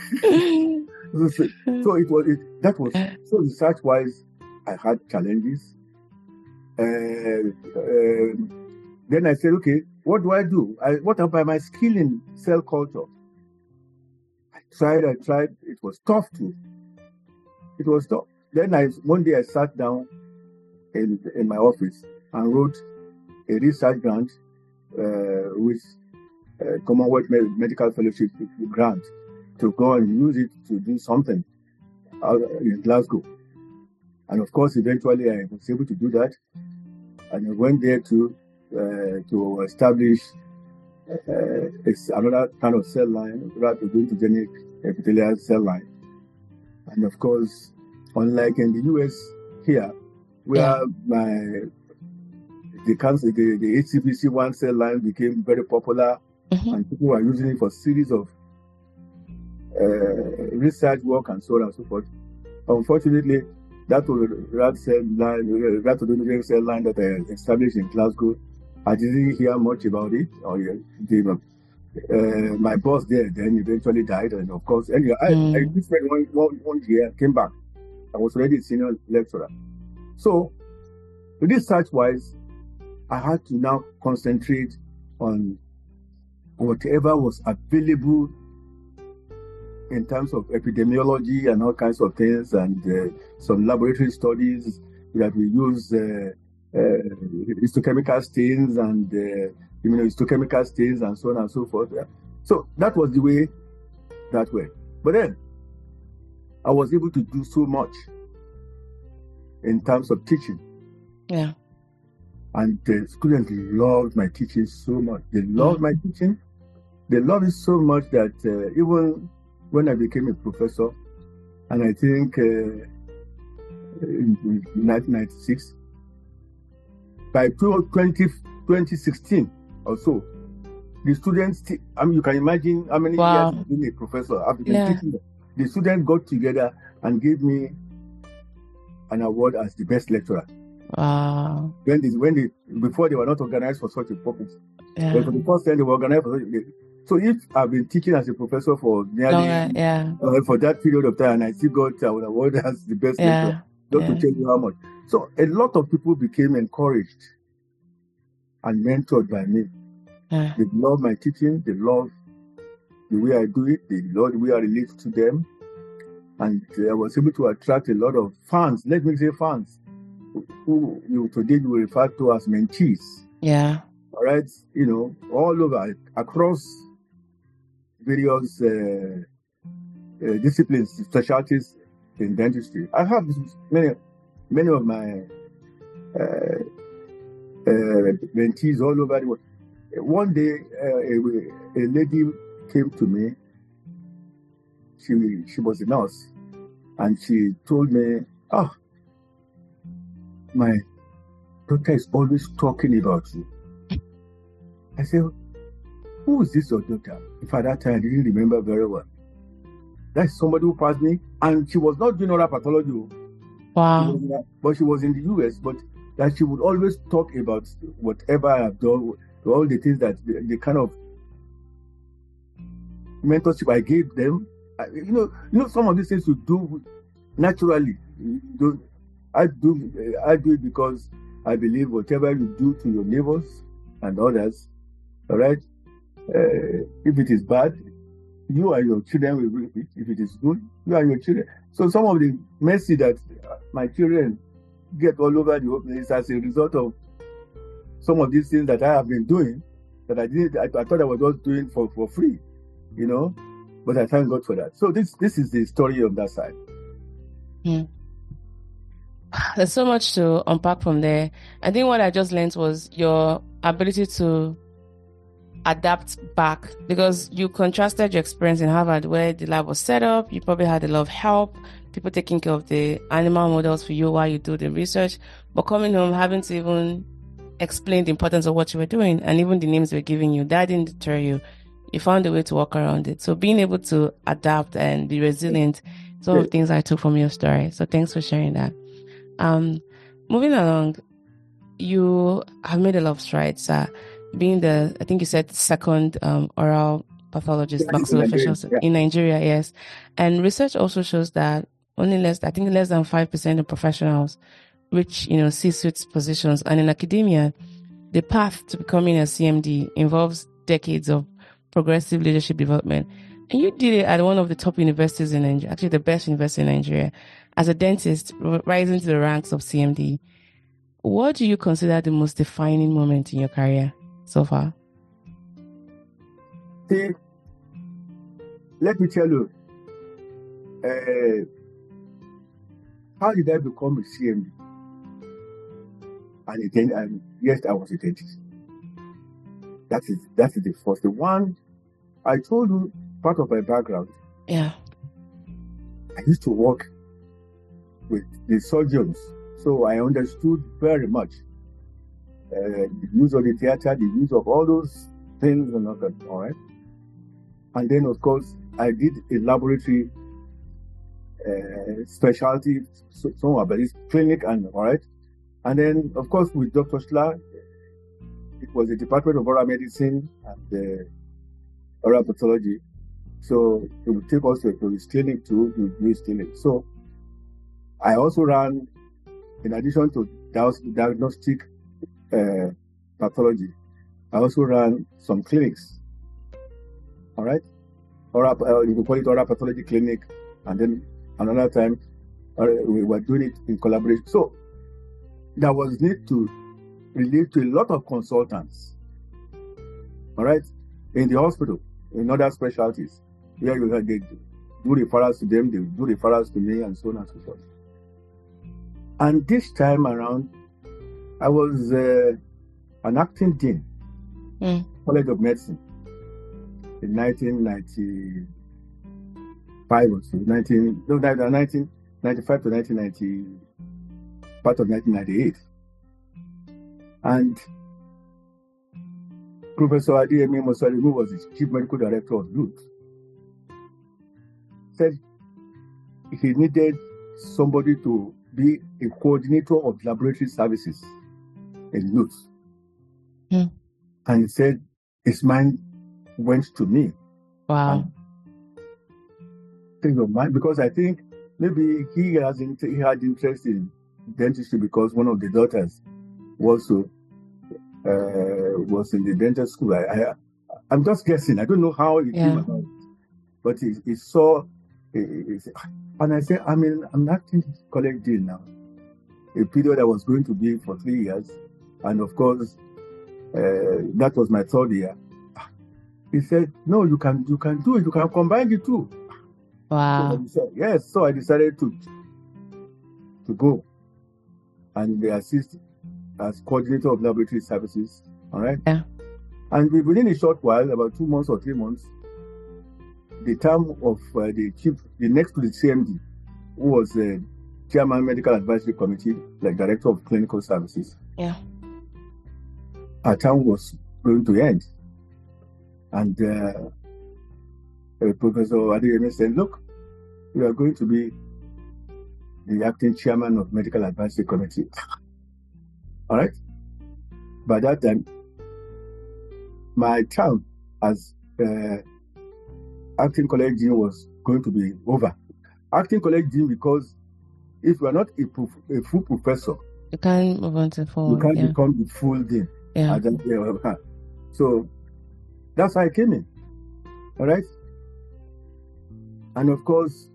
so it was it, that was so research wise. I had challenges. Uh, uh, then I said, okay, what do I do? I, what about my skill in cell culture? I tried, I tried. It was tough too. It was tough. Then I one day I sat down in in my office and wrote a research grant uh, with uh, Commonwealth Medical Fellowship grant to go and use it to do something out in Glasgow. And of course, eventually I was able to do that. And I went there to uh, to establish uh, it's another kind of cell line, rhabdomyogenic epithelial cell line. And of course, unlike in the U S here, where yeah. my the cancer, the, the H C P C one cell line became very popular, mm-hmm. and people were using it for a series of uh, research work and so on and so forth. Unfortunately, that rat cell line, rhabdomyogenic cell line that I established in Glasgow, I didn't hear much about it. Or the, uh, my boss there then eventually died, and of course, anyway, I, mm. I just spent one, one, one year, came back. I was already a senior lecturer. So, research-wise, I had to now concentrate on whatever was available in terms of epidemiology and all kinds of things, and uh, some laboratory studies that we use uh, uh, histochemical stains and uh, immunohistochemical stains and so on and so forth. So that was the way that went. But then I was able to do so much in terms of teaching. Yeah. And the students loved my teaching so much. They loved mm-hmm. my teaching. They loved it so much that uh, even when I became a professor, and I think uh, in nineteen ninety-six, by twenty sixteen or so, the students, t- I mean, you can imagine how many wow. years I've been a professor. I've been yeah. teaching them. The students got together and gave me an award as the best lecturer. Wow. When they, when they, before they were not organized for such a purpose. Yeah. But for the first time they were organized for such a So if I've been teaching as a professor for nearly Longer, yeah. uh, for that period of time, and I still got uh, an award as the best yeah. lecturer, just yeah. to tell you how much. So a lot of people became encouraged and mentored by me. Yeah. They love my teaching. They love the way I do it. They love the way I relate to them. And uh, I was able to attract a lot of fans. Let me say fans, who, who you today you will refer to as mentees. Yeah. All right. You know, all over, across various uh, uh, disciplines, specialties in dentistry. I have many, many of my uh, uh, mentees all over the world. One day, uh, a, a lady came to me. She she was a nurse, and she told me, "Oh, my doctor is always talking about you." I said, "Who is this your doctor?" If at that time I didn't remember very well. That's somebody who passed me, and she was not doing oral pathology. Wow. She was, but she was in the U S, but that she would always talk about whatever I have done, all the things that the, the kind of mentorship I gave them. I, you know, you know, some of these things you do naturally. You don't, I do, I do it because I believe whatever you do to your neighbors and others, all right. Uh, if it is bad, you and your children will reap it. If it is good, you and your children. So some of the mercy that my children get all over the place is as a result of some of these things that I have been doing that I didn't. I, I thought I was just doing for, for free, you know. But I thank God for that. So this this is the story on that side. Hmm. There's so much to unpack from there. I think what I just learned was your ability to adapt back, because you contrasted your experience in Harvard where the lab was set up. You probably had a lot of help, people taking care of the animal models for you while you do the research, but coming home, having to even explain the importance of what you were doing, and even the names they were giving you, that didn't deter you. You found a way to work around it. So being able to adapt and be resilient is one of the things I took from your story. So thanks for sharing that. Um, moving along, you have made a lot of strides. Uh, being the, I think you said second um, oral pathologist, maxillofacial yeah. in Nigeria, yes. And research also shows that only less, I think less than five percent of professionals reach, you know, C-suite positions. And in academia, the path to becoming a C M D involves decades of progressive leadership development. And you did it at one of the top universities in Nigeria, actually the best university in Nigeria, as a dentist, rising to the ranks of C M D. What do you consider the most defining moment in your career so far? See, let me tell you, uh, how did I become a C M D? And, it, and yes, I was a dentist. That is that is the first. The one I told you, part of my background. Yeah. I used to work with the surgeons, so I understood very much uh, the use of the theater, the use of all those things, and all that. All right. And then, of course, I did a laboratory uh, specialty somewhere, but it's clinic, and all right. And then, of course, with Doctor Schla, it was the Department of Oral Medicine and uh, Oral Pathology. So it would take us to his clinic to do his clinic. So I also ran, in addition to diagnostic uh, pathology, I also ran some clinics. All right? Oral, uh, you can call it oral pathology clinic. And then another time, uh, we were doing it in collaboration. So there was need to relate to a lot of consultants, all right, in the hospital, in other specialties. Where you had, they do referrals to them, they do referrals to me, and so on and so forth. And this time around, I was uh, an acting dean, mm. College of Medicine, in nineteen ninety-five or so, nineteen, no, nineteen ninety-five to nineteen ninety, part of nineteen ninety-eight. And Professor Adeyemi Mosari, who was the Chief Medical Director of L U T, said he needed somebody to be a coordinator of laboratory services in L U T. Mm. And he said his mind went to me. Wow. Think of mine, because I think maybe he has he had interest in dentistry because one of the daughters also uh, was in the dental school. I, I, I'm just guessing. I don't know how it yeah. came about, but he, he saw, he, he said, and I said, I mean, I'm acting college dean now. A period I was going to be for three years, and of course, uh, that was my third year. He said, "No, you can, you can do it. You can combine the two." Wow. So said, yes. So I decided to to go and assist as coordinator of laboratory services. All right. Yeah. And within a short while, about two months or three months, the term of uh, the chief, the next to the C M D, who was the uh, chairman medical advisory committee, like director of clinical services. Yeah. Our term was going to end, and uh, uh, Professor Adeyemi said, "Look, you are going to be the acting chairman of medical advisory committee." All right. By that time, my term as uh, acting college dean was going to be over. Acting college dean, because if you are not a, prof- a full professor, you can't move on to full. You can't yeah. become the full dean. Yeah. So that's how I came in. All right. And of course,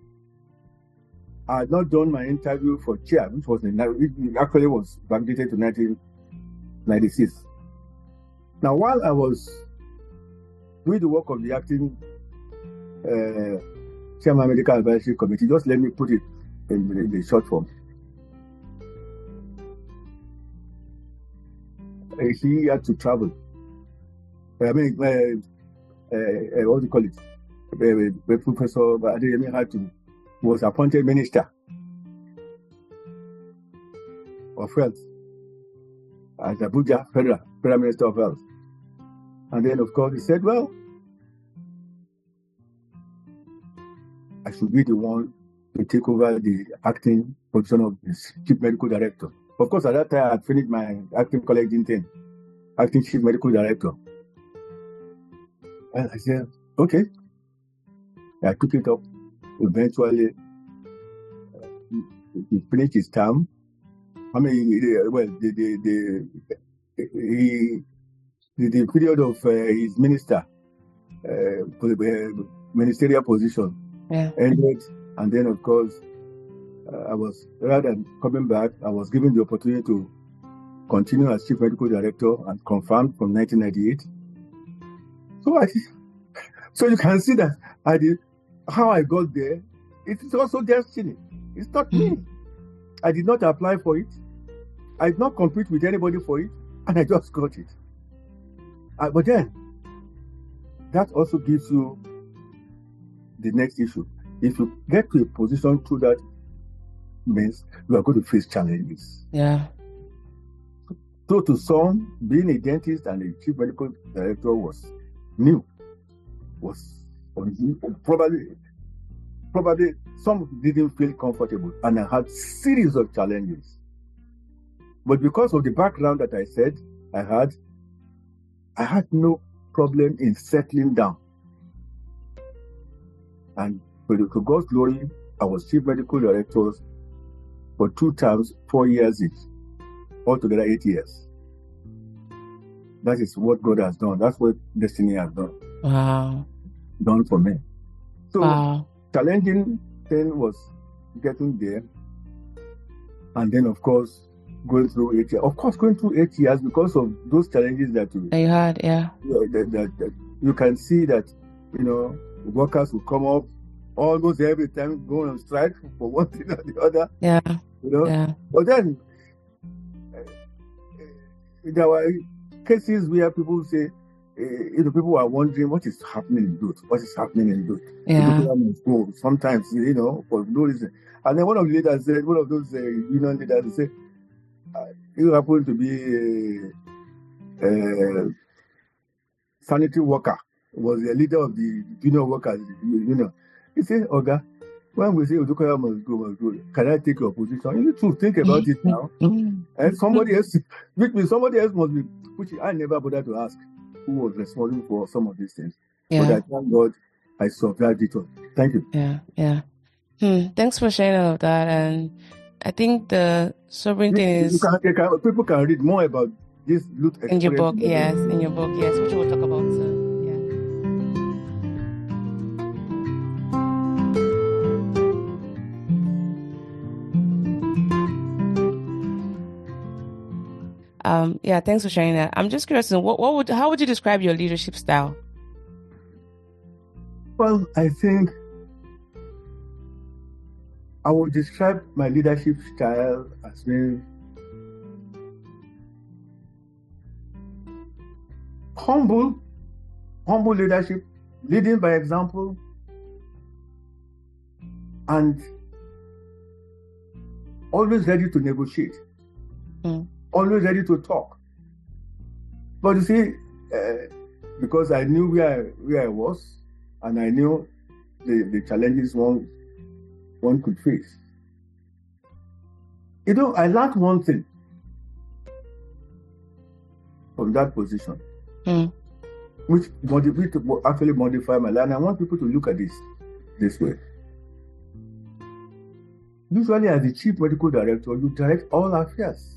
I had not done my interview for chair, which was in, it actually was backdated to nineteen ninety-six. Now, while I was doing the work of the acting uh, chairman medical advisory committee, just let me put it in, in the short form. Uh, he had to travel. I mean, uh, uh, what do you call it? Uh, Professor Adeyemi had to was appointed minister of health as Abuja Federal, Federal Minister of Health. And then, of course, he said, well, I should be the one to take over the acting position of the Chief Medical Director. Of course, at that time, I had finished my acting college in ten, acting Chief Medical Director. And I said, okay. I took it up. Eventually, uh, he finished his term. I mean, well, the the the he the, the period of uh, his minister, uh, ministerial position yeah. ended, and then of course, uh, I was rather than coming back, I was given the opportunity to continue as Chief Medical Director and confirmed from nineteen ninety-eight. So I, so you can see that I did. how I got there, it is also destiny. It's not Mm. me. I did not apply for it. I did not compete with anybody for it, and I just got it. Uh, but then, that also gives you the next issue. If you get to a position through that means you are going to face challenges. Yeah. So to some, being a dentist and a chief medical director was new. Was probably probably some didn't feel comfortable, and I had series of challenges. But because of the background that I said I had, I had no problem in settling down. And to God's glory, I was chief medical director for two terms, four years each, altogether eight years. That is what God has done. That's what destiny has done. Wow. Done for me. So Wow. challenging thing was getting there, and then of course going through eight years. Of course, going through eight years because of those challenges that you, That you had, yeah. that, that, that you can see that, you know, workers will come up almost every time going on strike for one thing or the other. Yeah. You know, Yeah. but then uh, there were cases where people say, uh, you know, people are wondering what is happening in Dot, what is happening in Dot. Yeah. Go sometimes, you know, for no reason. And then one of the leaders said, one of those uh, union leaders said, uh, you happen to be a, a sanitary worker, was the leader of the union workers, you know. He said, Oga, when we say Odukoya must go, must go, can I take your position? You need to think about it now. Mm. And somebody else, with me, somebody else must be pushing. I never bothered to ask who was responsible for some of these things. Yeah. But I thank God I survived it all. Thank you. Yeah. Yeah. Hmm. Thanks for sharing all of that. And I think the sobering thing You is can, you can, people can read more about this loot in your book. experience. Yes. In your book. Yes. Which we'll talk about soon. Um, yeah, thanks for sharing that. I'm just curious, what, what would, how would you describe your leadership style? Well, I think I would describe my leadership style as being humble, humble leadership, leading by example, and always ready to negotiate. Mm. Always ready to talk. But you see, uh, because I knew where I, where I was, and I knew the, the challenges one, one could face. You know, I learned one thing from that position, mm. which motivated to actually modify my life. And I want people to look at this this way. Usually, as the chief medical director, you direct all affairs.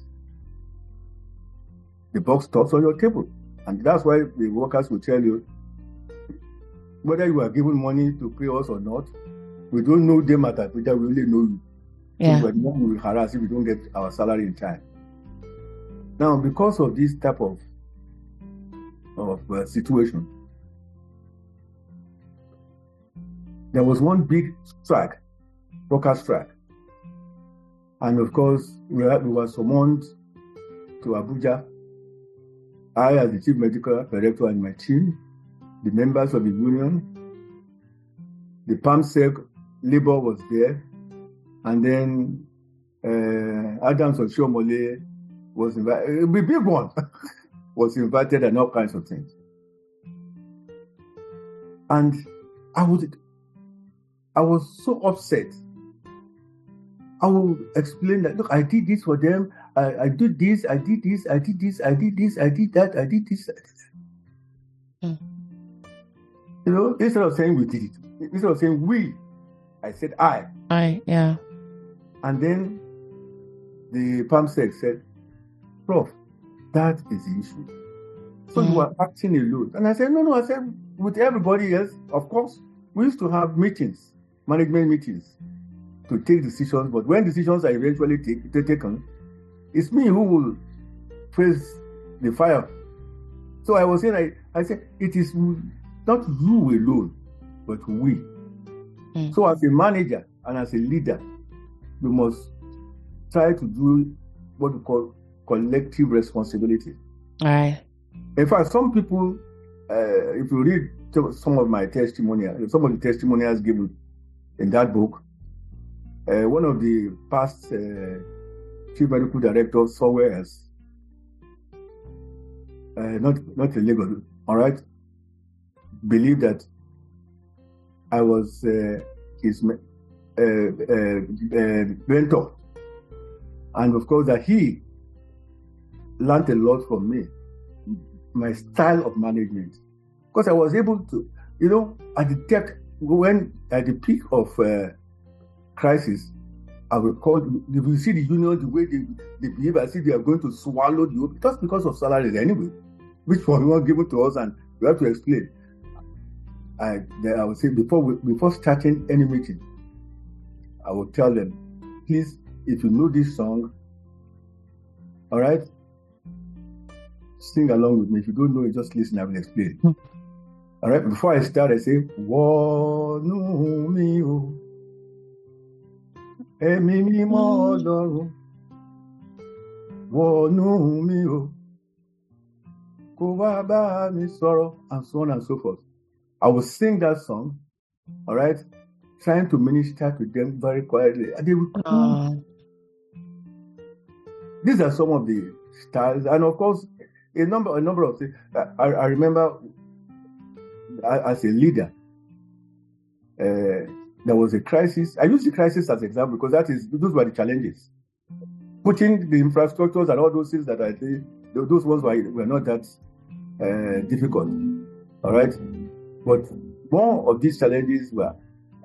The box stops on your table. And that's why the workers will tell you, whether you are given money to pay us or not, we don't know them at that, we only know you. Yeah. So we will harass if we don't get our salary in time. Now, because of this type of, of uh, situation, there was one big strike, worker strike. And of course, we, had, we were summoned to Abuja. I, as the chief medical director, and my team, the members of the union, the PAMSEC labor was there, and then uh, Adams Oshiomhole was invited, a big one, was invited, and all kinds of things. And I would, I was so upset. I will explain that, look, I did this for them. I, I did this, I did this, I did this, I did this, I did that, I did this. I did that. Mm. You know, instead of saying we did it, instead of saying we, I said I. I, yeah. And then the PAMSEC said, Prof, that is the issue. So mm. you are acting alone. And I said, no, no, I said, with everybody else, of course, we used to have meetings, management meetings, to take decisions, but when decisions are eventually take, taken, it's me who will face the fire. So I was saying, I, I said, it is not you alone, but we. Mm. So as a manager and as a leader, we must try to do what we call collective responsibility. All right. In fact, some people, uh, if you read some of my testimonials, some of the testimonials given in that book, uh, one of the past uh, chief medical directors somewhere else, uh, not not in Lagos, all right, believed that I was uh, his uh, uh, uh, mentor, and of course that he learned a lot from me, my style of management, because I was able to, you know, at the depth, when at the peak of uh, crisis, I will call, if you see the union, the way they, they behave as if they are going to swallow you, just because of salaries anyway, which was not given to us, and we have to explain. I, I would say before we, before starting any meeting, I would tell them, please, if you know this song, all right, sing along with me. If you don't know it, just listen, I will explain. Mm. All right, before I start, I say, Wonu mi o, Emi mímọ́ Ọlọ́run, wọnú mi o, kó wá bá mi sọ̀rọ̀, and so on and so forth. I will sing that song, all right, trying to minister to them very quietly. And they will uh. These are some of the styles, and of course, a number, a number of things. I, I remember as a leader, uh, there was a crisis. I use the crisis as an example because that is those were the challenges. Putting the infrastructures and all those things that I did, those ones were, were not that uh, difficult. All right, but one of these challenges were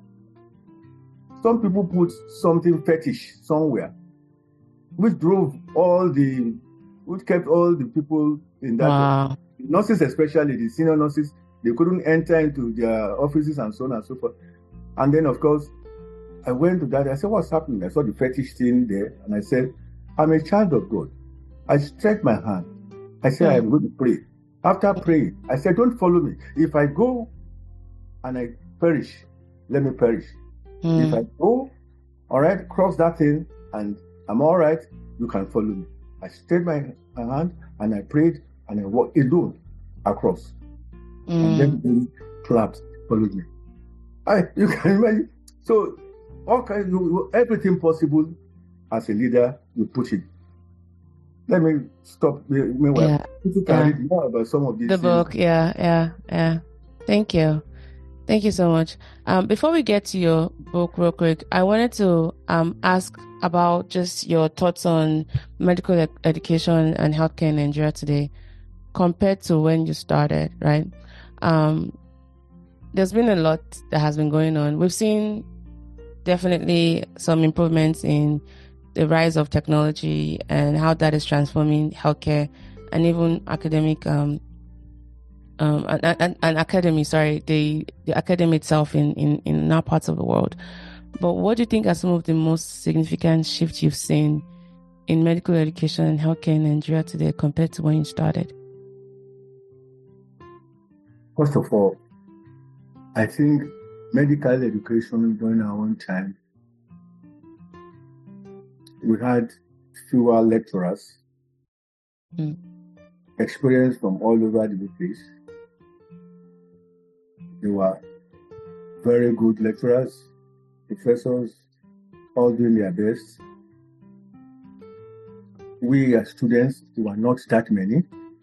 some people put something fetish somewhere, which drove all the, which kept all the people in that. Wow. Nurses, especially the senior nurses, they couldn't enter into their offices and so on and so forth. And then, of course, I went to that. I said, what's happening? I saw the fetish thing there. And I said, I'm a child of God. I stretched my hand. I said, mm. I'm going to pray. After praying, I said, don't follow me. If I go and I perish, let me perish. Mm. If I go, all right, cross that thing and I'm all right, you can follow me. I stretched my, my hand and I prayed and I walked alone across. Mm. And then they clapped, followed me. I, you can imagine. So, all kinds, you, everything possible as a leader, you put it. Let me stop. Meanwhile, yeah. you can yeah. read more about some of these The things. book, yeah, yeah, yeah. Thank you. Thank you so much. Um, before we get to your book real quick, I wanted to um, ask about just your thoughts on medical ed- education and healthcare in Nigeria today compared to when you started, right? Um, there's been a lot that has been going on. We've seen definitely some improvements in the rise of technology and how that is transforming healthcare and even academic um, um and, and, and academy, sorry, the, the academy itself in, in, in our parts of the world. But what do you think are some of the most significant shifts you've seen in medical education and healthcare in Nigeria today compared to when you started? First of all, I think medical education during our own time, we had fewer lecturers, mm. experience from all over the place. They were very good lecturers, professors, all doing their best. We as students, we were not that many.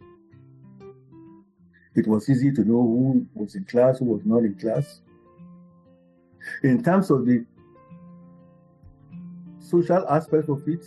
It was easy to know who was in class, who was not in class. In terms of the social aspect of it,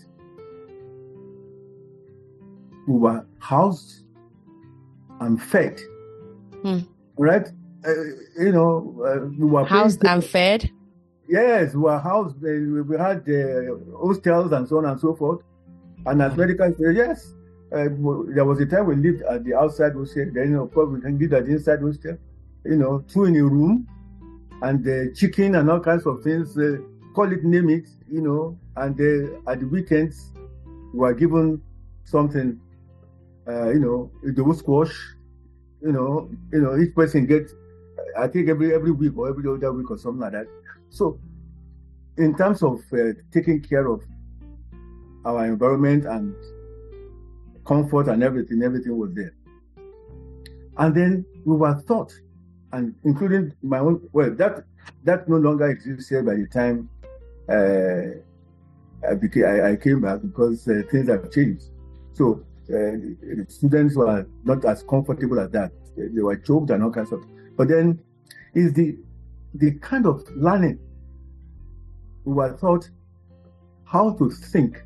we were housed and fed, hmm. right? Uh, you know, uh, we were housed and fed. Yes, we were housed. Uh, we had uh, hostels and so on and so forth. And as medical, yes, uh, there was a time we lived at the outside hostel. Then, of course, we can live at the inside hostel. You know, two in a room, and uh, chicken and all kinds of things. Uh, call it, name it. You know, and uh, at the weekends, we were given something. Uh, you know, the wood squash. You know, you know, each person gets. I think every every week or every other week or something like that. So, in terms of uh, taking care of our environment and comfort and everything, everything was there. And then we were taught, and including my own, well, that that no longer exists here by the time uh, I, became, I, I came back, because uh, things have changed. So uh, students were not as comfortable as that. They were choked and all kinds of. But then is the the kind of learning we were taught how to think,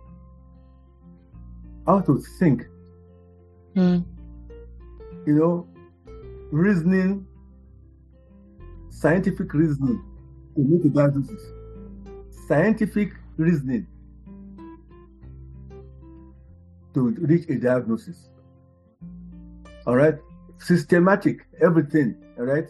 how to think, Mm. you know, reasoning, scientific reasoning to make a diagnosis, scientific reasoning to reach a diagnosis. All right, systematic, everything. All right.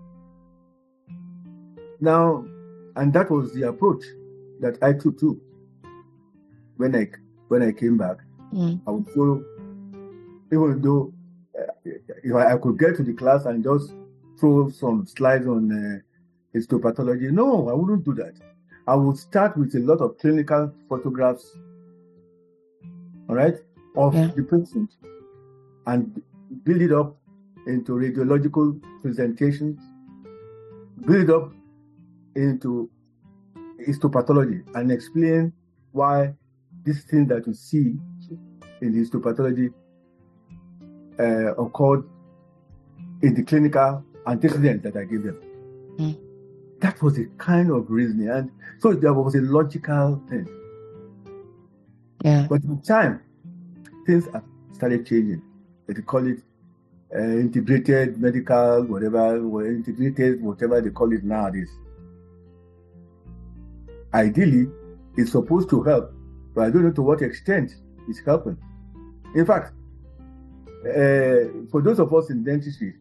Now, and that was the approach that I took too. When I when I came back, Mm. I would follow, even though uh, if I, I could get to the class and just throw some slides on uh, histopathology. No, I wouldn't do that. I would start with a lot of clinical photographs, all right, of Yeah. the patient, and build it up into radiological presentations, build it up into histopathology, and explain why this thing that you see in histopathology uh, occurred in the clinical antecedents that I gave them. Mm. That was a kind of reasoning, and so there was a logical thing. Yeah. But in time, things have started changing. They call it uh, integrated medical, whatever, or integrated, whatever they call it nowadays. Ideally, it's supposed to help, but I don't know to what extent it's helping. In fact, uh, for those of us in dentistry,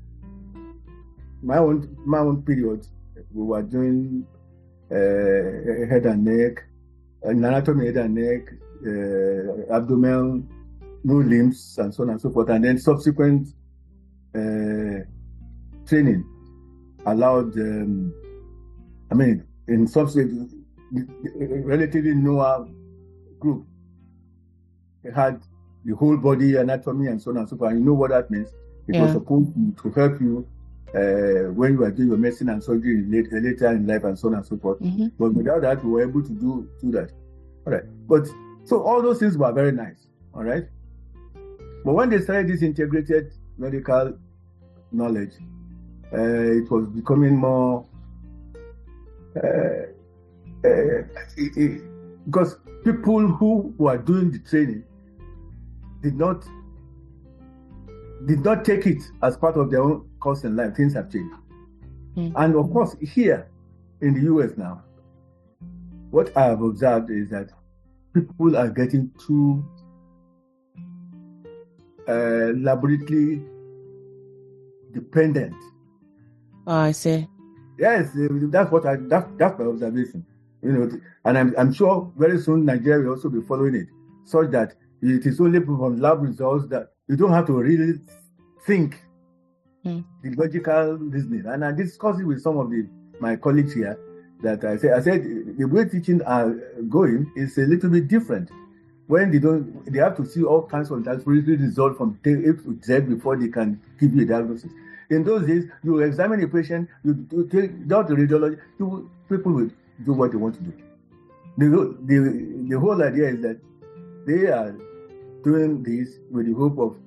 my own my own period, we were doing uh, head and neck, anatomy, head and neck, uh, abdomen, no limbs, and so on and so forth. And then subsequent uh, training allowed, um, I mean, in subsequent, relatively newer group, they had the whole body anatomy and so on and so forth. And you know what that means? It Yeah. was supposed to help you uh, when you are doing your medicine and surgery later, later in life and so on and so forth. Mm-hmm. But without that, we were able to do, do that. All right. But so all those things were very nice. All right. But when they started this integrated medical knowledge, uh, it was becoming more, uh, uh, it, it, because people who were doing the training did not did not take it as part of their own course in life. Things have changed. Mm. And of course, here in the U S now, what I have observed is that people are getting too uh, laboratory dependent. Oh, I see. Yes, that's what I that, that's my observation. You know, and I'm I'm sure very soon Nigeria will also be following it, such that it is only from lab results that you don't have to really think Mm. the logical reasoning. And I discussed it with some of the my colleagues here that I said I said the way teaching are going is a little bit different. When they don't, they have to see all kinds of laboratory results from A to Z before they can give you a diagnosis. In those days, you examine a patient, you, you take down the radiology, you, people will do what they want to do. The, the, the whole idea is that they are doing this with the hope of,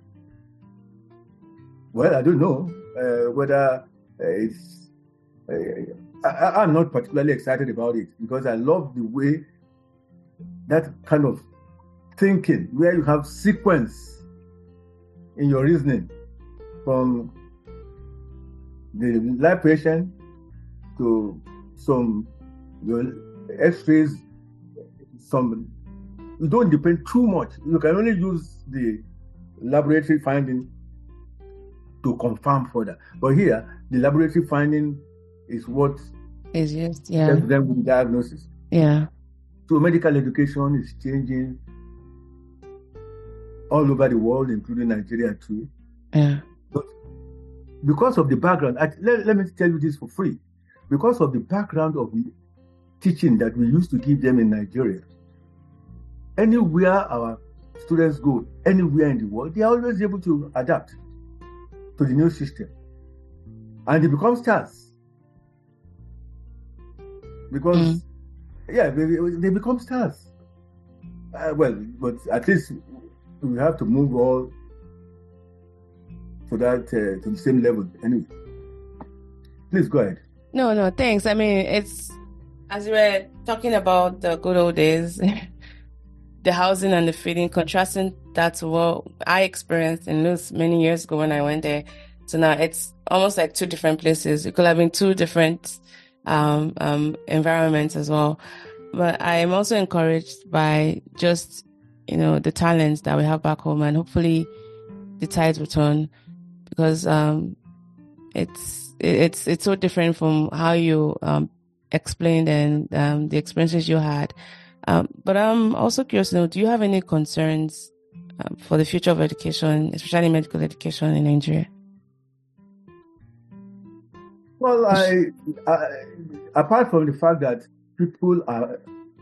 well, I don't know uh, whether uh, it's, uh, I, I'm not particularly excited about it because I love the way that kind of thinking where you have sequence in your reasoning from the live patient to some your x-rays, some you don't depend too much. You can only use the laboratory finding to confirm further. But here, the laboratory finding is what It's just, yeah. helps them with the diagnosis. Yeah. So medical education is changing all over the world, including Nigeria too. Yeah. But because of the background, I, let, let me tell you this for free. because of the background of the teaching that we used to give them in Nigeria, anywhere our students go, anywhere in the world, they are always able to adapt to the new system. And they become stars. Because, mm. yeah, they, they become stars. Uh, well, but at least we have to move all to that, uh, to the same level anyway. Please go ahead. No, no, thanks. I mean, it's, as we were talking about the good old days, the housing and the feeding, contrasting that to what I experienced in Luz many years ago when I went there. So now it's almost like two different places. It could have been two different um, um, environments as well. But I am also encouraged by just, you know, the talents that we have back home, and hopefully the tides return, because um, it's it's it's so different from how you um, explained and um, the experiences you had. Um, but I'm also curious to know, do you have any concerns um, for the future of education, especially medical education in Nigeria? Well, I, I, apart from the fact that people are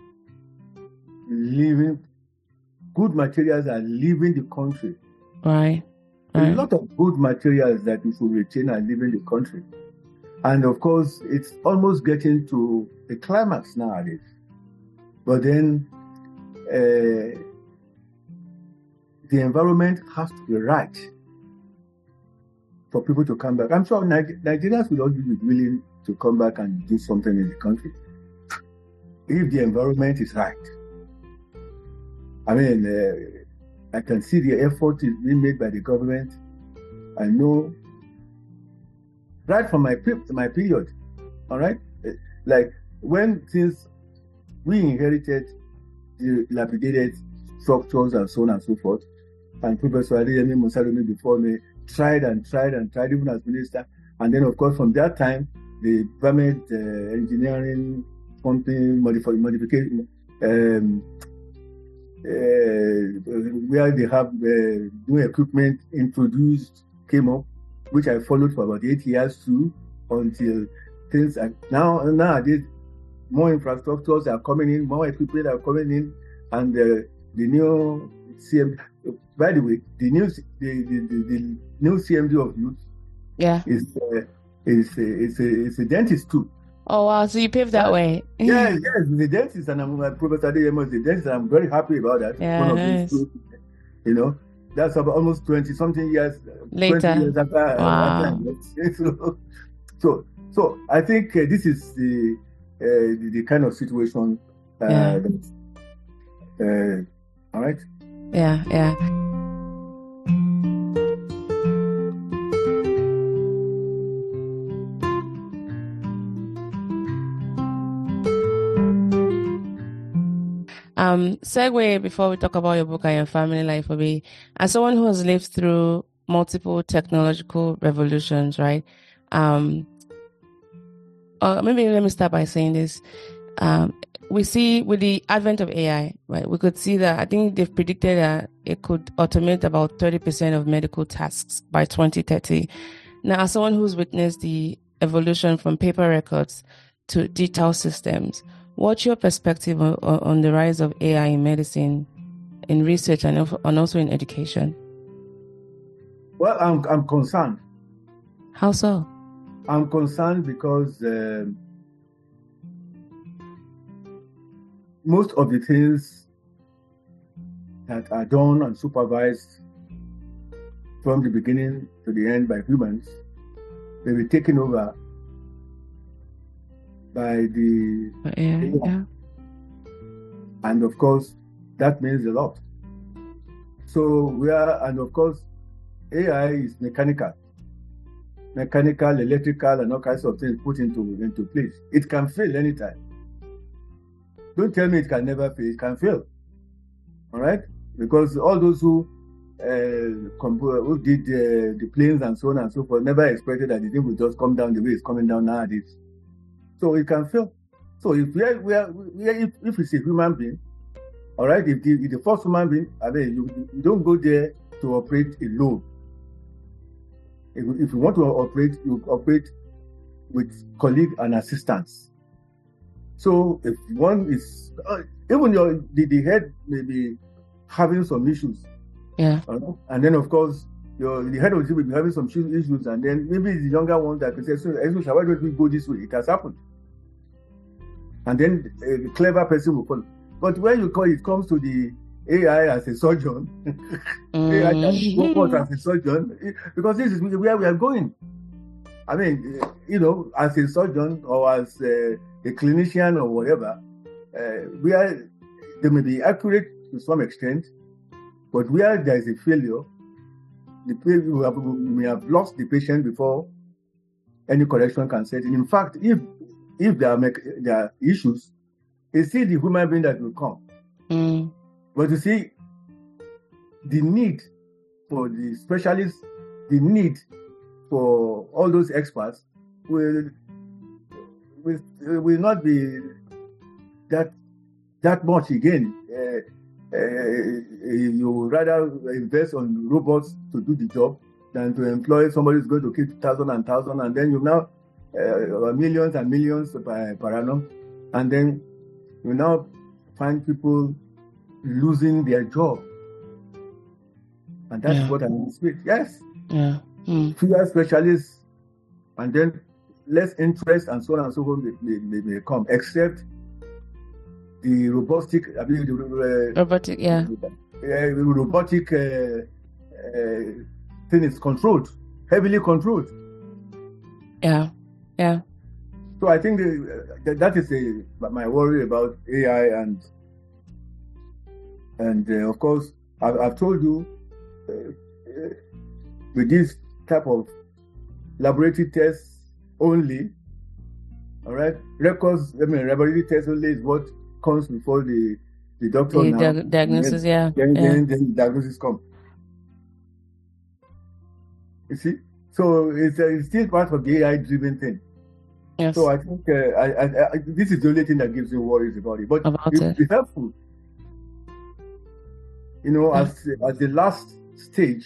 leaving, good materials are leaving the country. Right. right. A lot of good materials that we should retain are leaving the country. And of course, it's almost getting to a climax nowadays. But then uh, the environment has to be right for people to come back. I'm sure Niger- Nigerians will all be willing to come back and do something in the country if the environment is right. I mean, uh, I can see the effort is being made by the government. I know right from my my period, all right? Like when things, we inherited the dilapidated structures and so on and so forth, and Professor Adeyemi Mosalumi before me tried and tried and tried, even as minister. And then, of course, from that time, the environment uh, engineering something modif- modification, um, uh, where they have uh, new equipment introduced came up, which I followed for about eight years too, until things are now nowadays more infrastructures are coming in, more equipment are coming in, and uh, the new C M D. By the way, the new the the, the, the new C M D of youth, yeah, is uh, is uh, is a is a dentist too. Oh wow! So you paved that yeah. way. yes, yes, the dentist, and I'm uh, Professor Adeyemo is the dentist. And I'm very happy about that. Yeah, One of nice. these two, you know, that's about almost twenty something years later. twenty years after. Wow. After so, so, so I think uh, this is the, uh, the the kind of situation. Uh, yeah. That, uh, all right. Yeah, yeah. Um, segue before we talk about your book and your family life, Obi. As someone who has lived through multiple technological revolutions, right? Um, or maybe let me start by saying this. Um, we see with the advent of A I, right? We could see that I think they've predicted that it could automate about thirty percent of medical tasks by twenty thirty. Now, as someone who's witnessed the evolution from paper records to digital systems, what's your perspective on, on the rise of A I in medicine, in research, and also in education? Well, I'm I'm concerned. How so? I'm concerned because uh, most of the things that are done and supervised from the beginning to the end by humans, they will be taken over by the yeah, yeah. And of course, that means a lot. So we are, and of course, A I is mechanical. Mechanical, electrical, and all kinds of things put into, into place. It can fail anytime. Don't tell me it can never fail. It can fail. All right? Because all those who uh, comp- who did uh, the planes and so on and so forth never expected that the thing would just come down the way it's coming down nowadays. So it can fail. So if we are, we are, we are if, if it's a human being, all right, if the, if the first human being, I mean, you, you don't go there to operate alone. If, if you want to operate, you operate with colleague and assistants. So if one is, uh, even your the, the head may be having some issues. Yeah. Uh, and then, of course, your the head of the team will be having some issues, and then maybe the younger one that can say, so, why don't we go this way? It has happened. And then a clever person will follow. But when you call it comes to the A I as a surgeon, mm. A I as robot as a surgeon, because this is where we are going. I mean, you know, as a surgeon or as a, a clinician or whatever, uh, we are, they may be accurate to some extent, but where there is a failure, the we, have, we may have lost the patient before any correction can set in. In fact, if if there are, there are issues, it's still the human being that will come. Mm. But you see, the need for the specialists, the need for all those experts will will, will not be that that much again. Uh, uh, you rather invest on robots to do the job than to employ somebody who's going to keep thousand and thousand, and then you now uh, millions and millions per, per annum, and then you now find people losing their job, and that's yeah. what I expect. Yes. Yeah. Mm. Fewer specialists, and then less interest, and so on and so on may, may, may come, except the robotic, I mean, the, uh, robotic, yeah, uh, robotic uh, uh, thing is controlled, heavily controlled. Yeah, yeah. So I think the, uh, that is a, my worry about A I, and and uh, of course I've, I've told you uh, uh, with this type of laboratory tests only, all right, records, I mean, laboratory tests only is what comes before the the doctor the now. Di- diagnosis, yeah. Then, yeah. then, then diagnosis come. You see, so it's, uh, it's still part of the A I-driven thing. Yes. So I think uh, I, I, I, this is the only thing that gives you worries about it. But about it would be helpful, you know, yeah. as as the last stage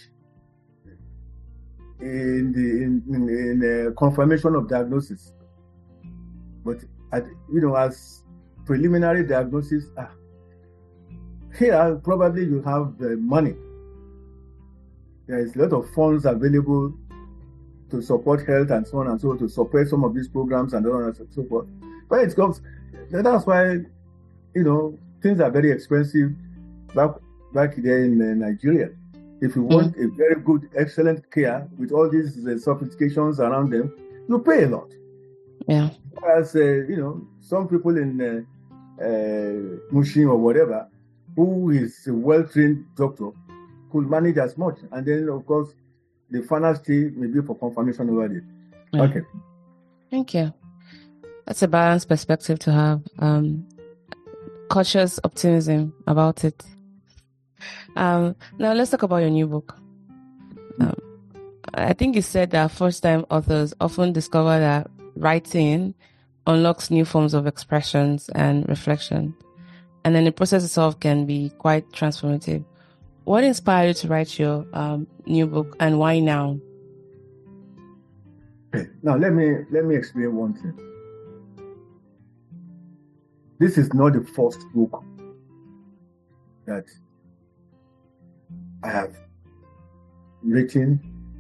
in the in in, in uh, confirmation of diagnosis. But at, you know, as preliminary diagnosis, ah, here probably you have the money. There is a lot of funds available to support health and so on and so on, to support some of these programs and so on and so forth. But it comes, that's why, you know, things are very expensive back back there in uh, Nigeria. If you want mm. a very good, excellent care with all these uh, sophistications around them, you pay a lot. Yeah. As uh, you know, some people in uh, uh, Mushin or whatever, who is a well-trained doctor, could manage as much. And then, of course, the final stay may be for confirmation over there. Yeah. Okay. Thank you. That's a balanced perspective to have. Um, cautious optimism about it. Um, now let's talk about your new book. Um, I think you said that first-time authors often discover that writing unlocks new forms of expressions and reflection, and then the process itself can be quite transformative. What inspired you to write your um, new book, and why now? Okay. Now let me let me explain one thing. This is not the first book that I have written,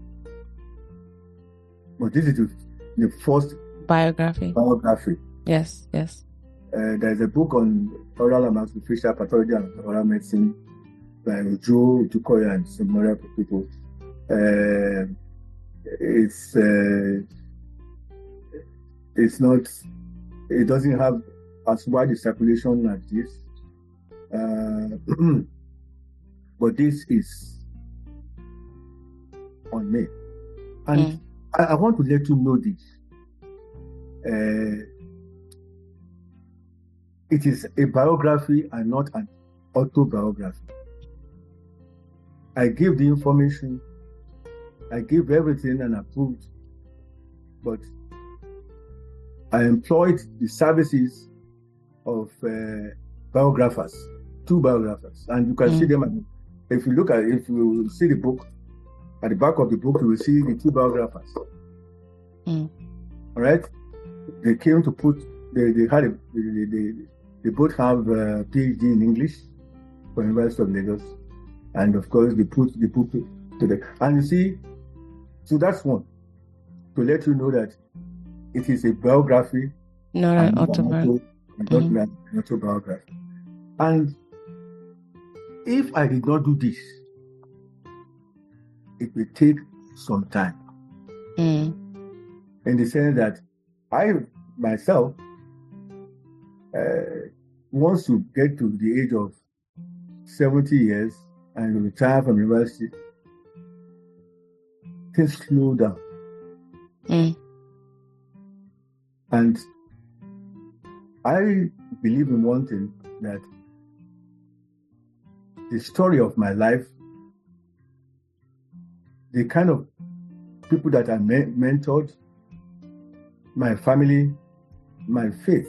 but this is the, the first biography. Biography. Yes, yes. Uh, there's a book on oral and maxillofacial pathology and oral medicine by Joe Dukoya and some other people. Uh, it's uh, it's not. It doesn't have as wide a circulation as this. Uh, But this is on me. And mm. I, I want to let you know this. Uh, it is a biography and not an autobiography. I give the information, I give everything and approved, but I employed the services of uh, biographers, two biographers, and you can mm. see them at If you look at, if you see the book, at the back of the book, you will see the two biographers. Mm. All right. They came to put, they, they had, a, they, they, they both have a PhD in English from University of Lagos. And of course, they put the book to the, and you see, so that's one, to let you know that it is a biography, not an autobiography. Not mm-hmm. an autobiography. And if I did not do this, it will take some time. Mm. In the sense that I myself, uh, once you get to the age of seventy years and you retire from university, things slow down. Mm. And I believe in one thing, that the story of my life, the kind of people that I me- mentored, my family, my faith,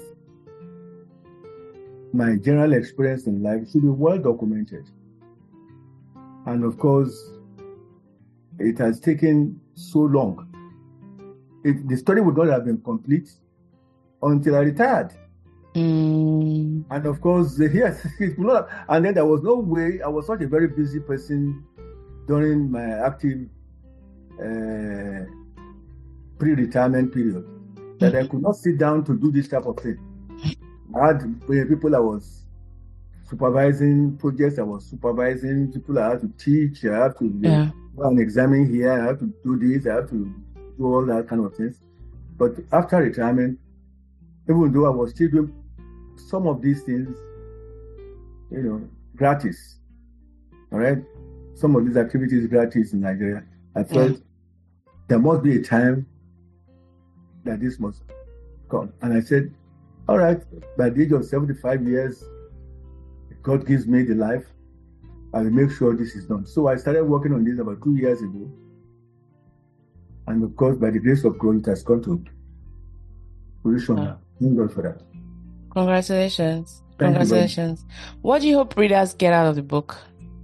my general experience in life should be well documented. And of course, it has taken so long. It, the story would not have been complete until I retired. Mm. And of course, yes, it would not have, and then there was no way. I was such a very busy person during my active uh, pre-retirement period that I could not sit down to do this type of thing. I had people I was supervising, projects I was supervising, people I had to teach, I have to yeah. do an examine here, I have to do this, I have to do all that kind of things. But after retirement, even though I was still doing some of these things, you know, gratis, all right? Some of these activities gratis in Nigeria, I felt yeah. there must be a time that this must come. And I said, all right, by the age of seventy-five years, if God gives me the life, I will make sure this is done. So I started working on this about two years ago. And of course, by the grace of God, it has come to fruition. Yeah. Thank God for that. Congratulations. Thank Congratulations. What do you hope readers get out of the book?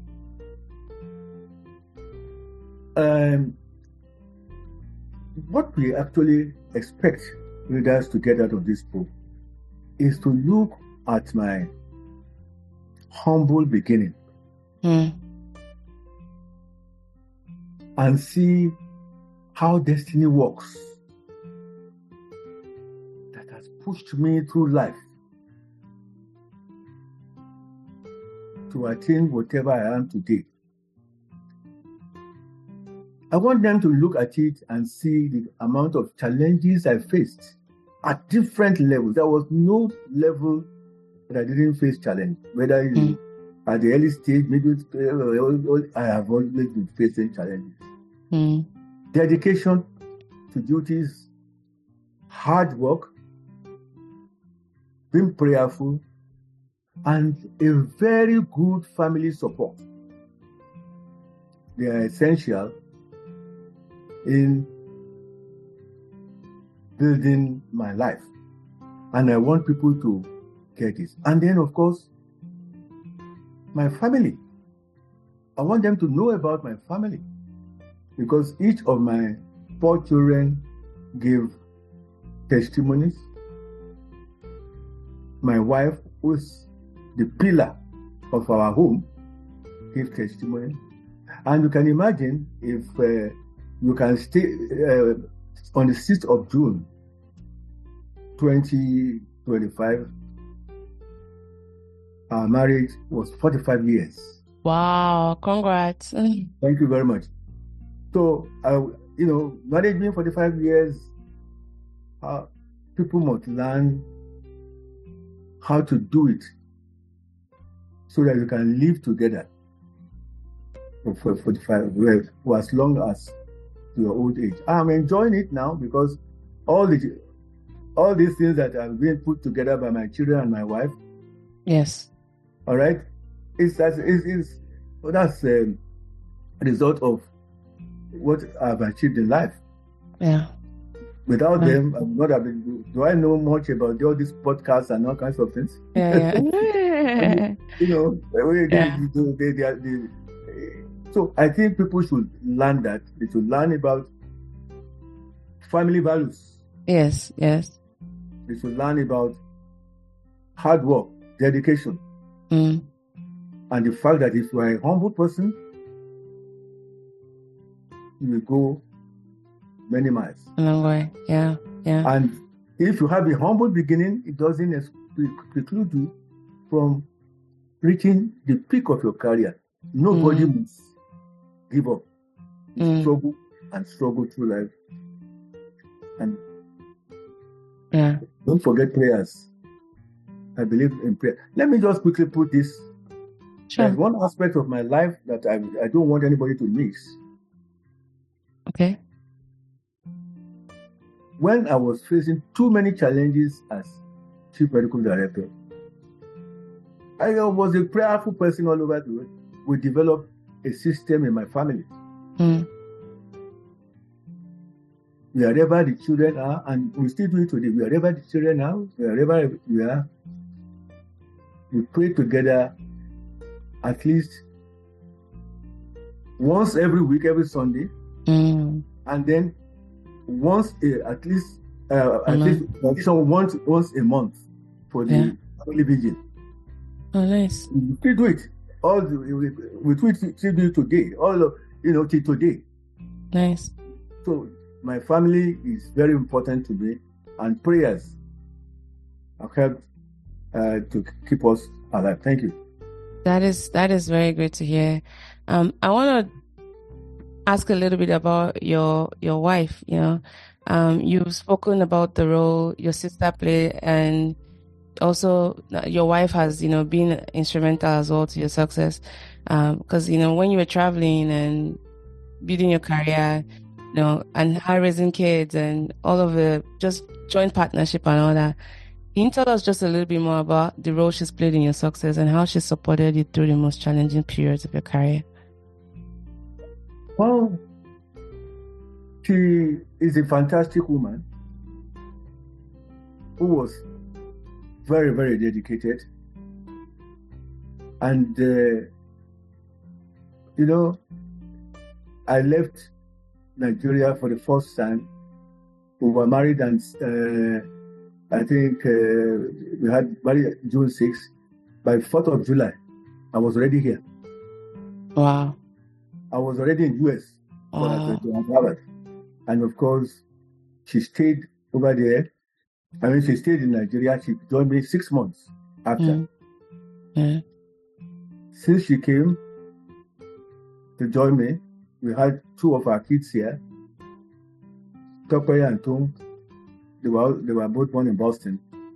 Um, what we actually expect readers to get out of this book is to look at my humble beginning mm. and see how destiny works, that has pushed me through life to attain whatever I am today. I want them to look at it and see the amount of challenges I faced at different levels. There was no level that I didn't face challenge. Whether mm. at the early stage, middle stage, I have always been facing challenges. Mm. Dedication to duties, hard work, being prayerful, and a very good family support. They are essential in building my life. And I want people to get it. And then, of course, my family. I want them to know about my family, because each of my four children gave testimonies. My wife, who's the pillar of our home, gave testimony. And you can imagine if uh, you can stay uh, on the sixth of June, twenty twenty-five, our marriage was forty-five years. Wow, congrats. Thank you very much. So, uh, you know, marriage being forty-five years, uh, people must learn how to do it so that you can live together for forty-five years, for as long as your old age. I'm enjoying it now because all the all these things that are being put together by my children and my wife. Yes. All right. It's that's it's, it's that's a result of what I've achieved in life. Yeah. Without yeah. them, I would not have been. Do I know much about all these podcasts and all kinds of things? Yeah. yeah. you know, they, yeah. they, they, they, they, so I think people should learn that. They should learn about family values. Yes, yes. They should learn about hard work, dedication, Mm. and the fact that if you are a humble person, you will go many miles. A long way. Yeah, yeah. And if you have a humble beginning, it doesn't ex- preclude you from reaching the peak of your career. Nobody Mm. must give up. You Mm. struggle and struggle through life. And Yeah. don't forget prayers. I believe in prayer. Let me just quickly put this. Sure. There's one aspect of my life that I, I don't want anybody to miss. Okay. When I was facing too many challenges as Chief Medical Director, I was a prayerful person all over the world. We developed a system in my family. Mm. Wherever the children are, and we still do it today, wherever the children are, wherever we are, we pray together at least once every week, every Sunday, Mm. and then once a, at least uh, at Mm. least additional once once a month for the Yeah. family vigil. Oh, nice. We still do it. All the, we, we do it still do it today. All of, you know till today. Nice. So my family is very important to me, and prayers have helped uh, to keep us alive. Thank you. That is that is very great to hear. Um, I want to ask a little bit about your your wife. You know, um, you've spoken about the role your sister played, and also your wife has, you know, been instrumental as well to your success. Because um, you know, when you were traveling and building your career, you know, and her raising kids and all of the just joint partnership and all that. Can you tell us just a little bit more about the role she's played in your success and how she supported you through the most challenging periods of your career? Well, she is a fantastic woman who was very, very dedicated. And, uh, you know, I left Nigeria for the first time. We were married, and uh, I think uh, we had married June sixth. By fourth of July, I was already here. Wow. I was already in U S Wow. for Harvard. And of course, she stayed over there. I mean, she stayed in Nigeria. She joined me six months after. Mm. Yeah. Since she came to join me, we had two of our kids here, Tope and Tom. They were, they were both born in Boston.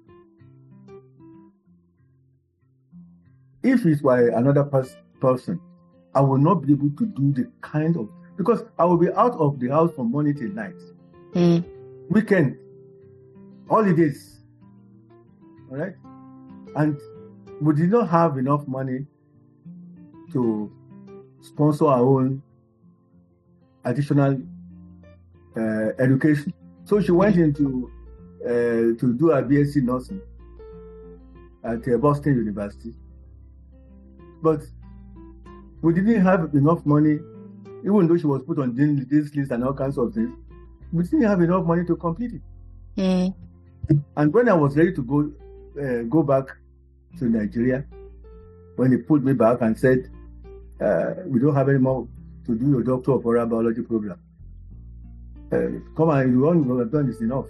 If it were another pers- person, I would not be able to do the kind of, because I will be out of the house from morning till night. Mm. Weekend, holidays, all right? And we did not have enough money to sponsor our own additional uh, education. So she went into uh, to do a B S c nursing at uh, Boston University. But we didn't have enough money, even though she was put on this list and all kinds of things. We didn't have enough money to complete it. Mm. And when I was ready to go uh, go back to Nigeria, when he pulled me back and said, uh, we don't have any more to do your Doctor of Oral Biology program. Uh, come on, you want to have done this enough.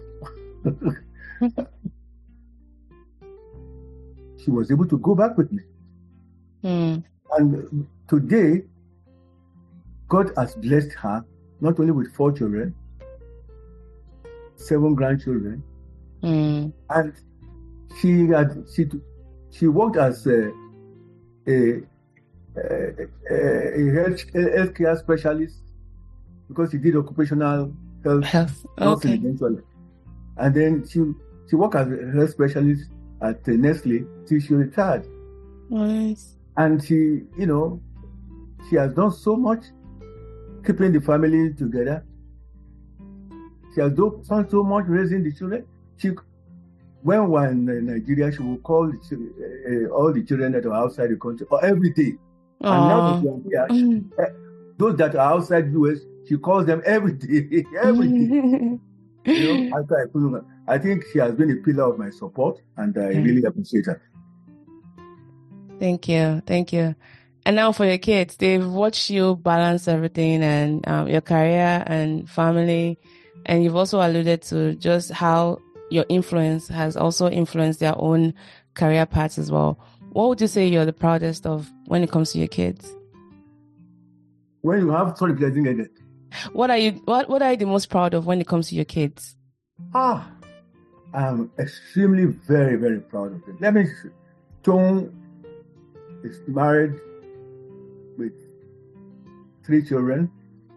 She was able to go back with me. Mm. And today, God has blessed her, not only with four children, seven grandchildren, Mm. and she had she she worked as a a, a, a health healthcare specialist because she did occupational health Health. nursing Okay. eventually, and then she she worked as a health specialist at uh, Nestle till she retired. Nice. And she, you know, she has done so much keeping the family together. She has done so much raising the children. She, when we're in Nigeria, she will call the, uh, all the children that are outside the country or every day. Aww. And now that we are here, Mm. those that are outside U S, she calls them every day, every day. You know, after I put her, I think she has been a pillar of my support, and I Yeah. really appreciate her. Thank you. Thank you. And now for your kids, they've watched you balance everything and um, your career and family. And you've also alluded to just how your influence has also influenced their own career paths as well. What would you say you're the proudest of when it comes to your kids? When you have, sorry, I didn't get it. What are you, what, what are you the most proud of when it comes to your kids? Ah, I'm extremely, very, very proud of it. Let me see. Tom is married with three children.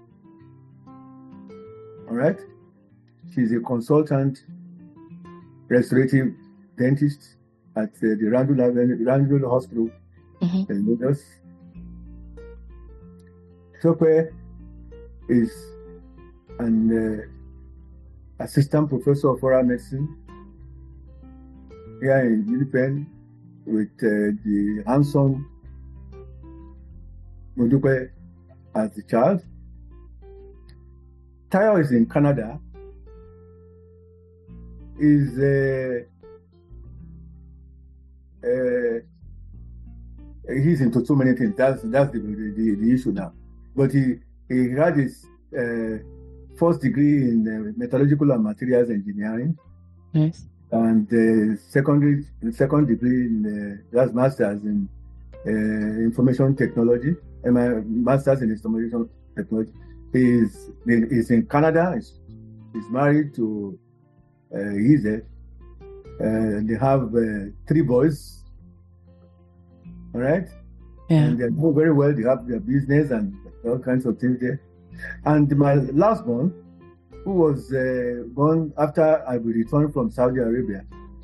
All right. She's a consultant, restorative dentist at uh, the Randall, Randall Hospital Mm-hmm. in Lagos. Tope is an uh, assistant professor of oral medicine here in Unipen with uh, the handsome Modupe as the child. Tayo is in Canada. Is uh, uh, he's into so many things. That's that's the the, the issue now. But he he had his uh, first degree in uh, metallurgical and materials engineering. Nice. And the uh, secondary second degree in uh, that's masters in uh, information technology and my master's in information technology. He's he's in Canada. He's, he's married to uh, Ize. Uh, they have uh, three boys. All right. Yeah. And they're doing very well. They have their business and all kinds of things there. And my last born, who was uh, born after I returned from Saudi Arabia,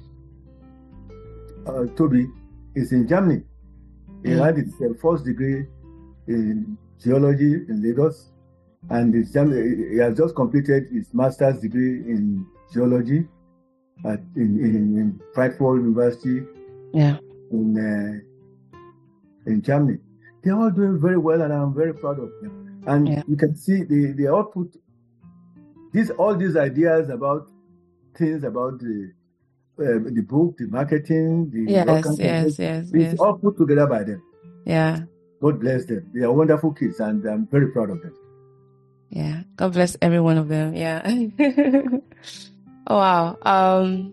uh, Toby, is in Germany. He mm. had his uh, first degree in geology in Lagos, and his, he has just completed his master's degree in geology at in in, in Frankfurt University. Yeah. In uh, in Germany. They're all doing very well, and I'm very proud of them. And yeah. you can see they they all put these all these ideas about things about the uh, the book, the marketing, the yes, yes, yes, it's yes. all put together by them. Yeah. God bless them. They are wonderful kids, and I'm very proud of them. Yeah. God bless every one of them. Yeah. Oh wow. Um.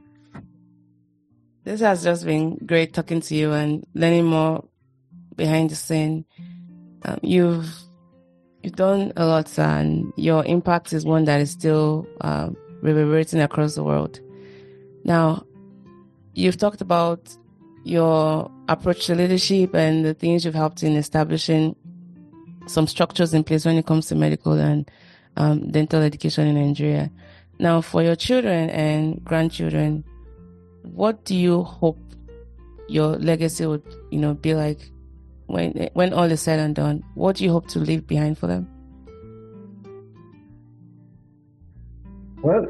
This has just been great talking to you and learning more behind the scene. Um, you've you've done a lot, and your impact is one that is still uh, reverberating across the world. Now, you've talked about your approach to leadership and the things you've helped in establishing some structures in place when it comes to medical and um, dental education in Nigeria. Now, for your children and grandchildren, what do you hope your legacy would, you know, be like when when all is said and done? What do you hope to leave behind for them? Well,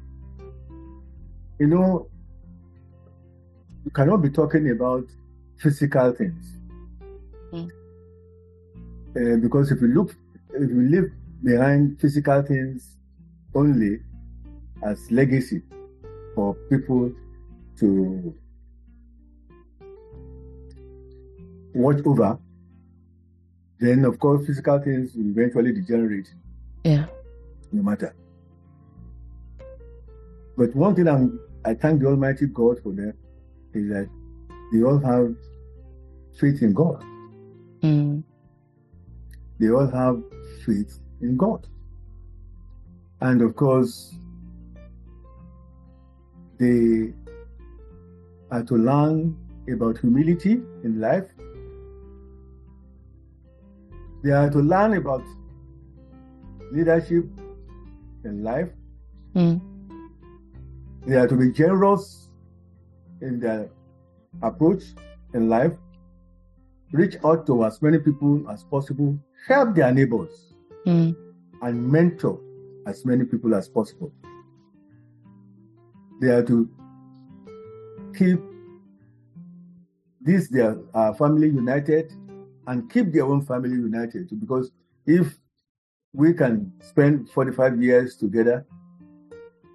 you know, you cannot be talking about physical things. Mm. Uh, because if you look, if you leave behind physical things only as legacy for people to watch over, then of course physical things will eventually degenerate. Yeah. No matter. But one thing I'm, I thank the Almighty God for them is that they all have faith in God. Mm. They all have faith in God. And of course, they are to learn about humility in life. They are to learn about leadership in life. Mm. They are to be generous in their approach in life. Reach out to as many people as possible. Help their neighbors. Mm. And mentor as many people as possible. They are to keep this their uh, family united and keep their own family united. Because if we can spend forty-five years together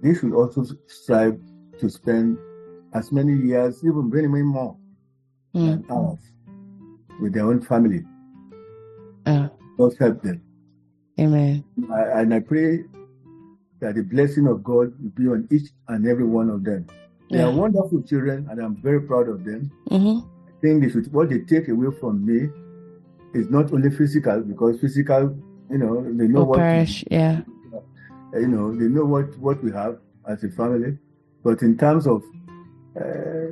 they should also strive to spend as many years, even many, many more mm. than ours, with their own family. Uh, God help them. Amen. I, and I pray that the blessing of God will be on each and every one of them. They yeah. are wonderful children, and I'm very proud of them. Mm-hmm. I think they should, what they take away from me is not only physical, because physical, you know, they know oh, what perish, we, yeah. you know, they know what, what we have as a family. But in terms of uh,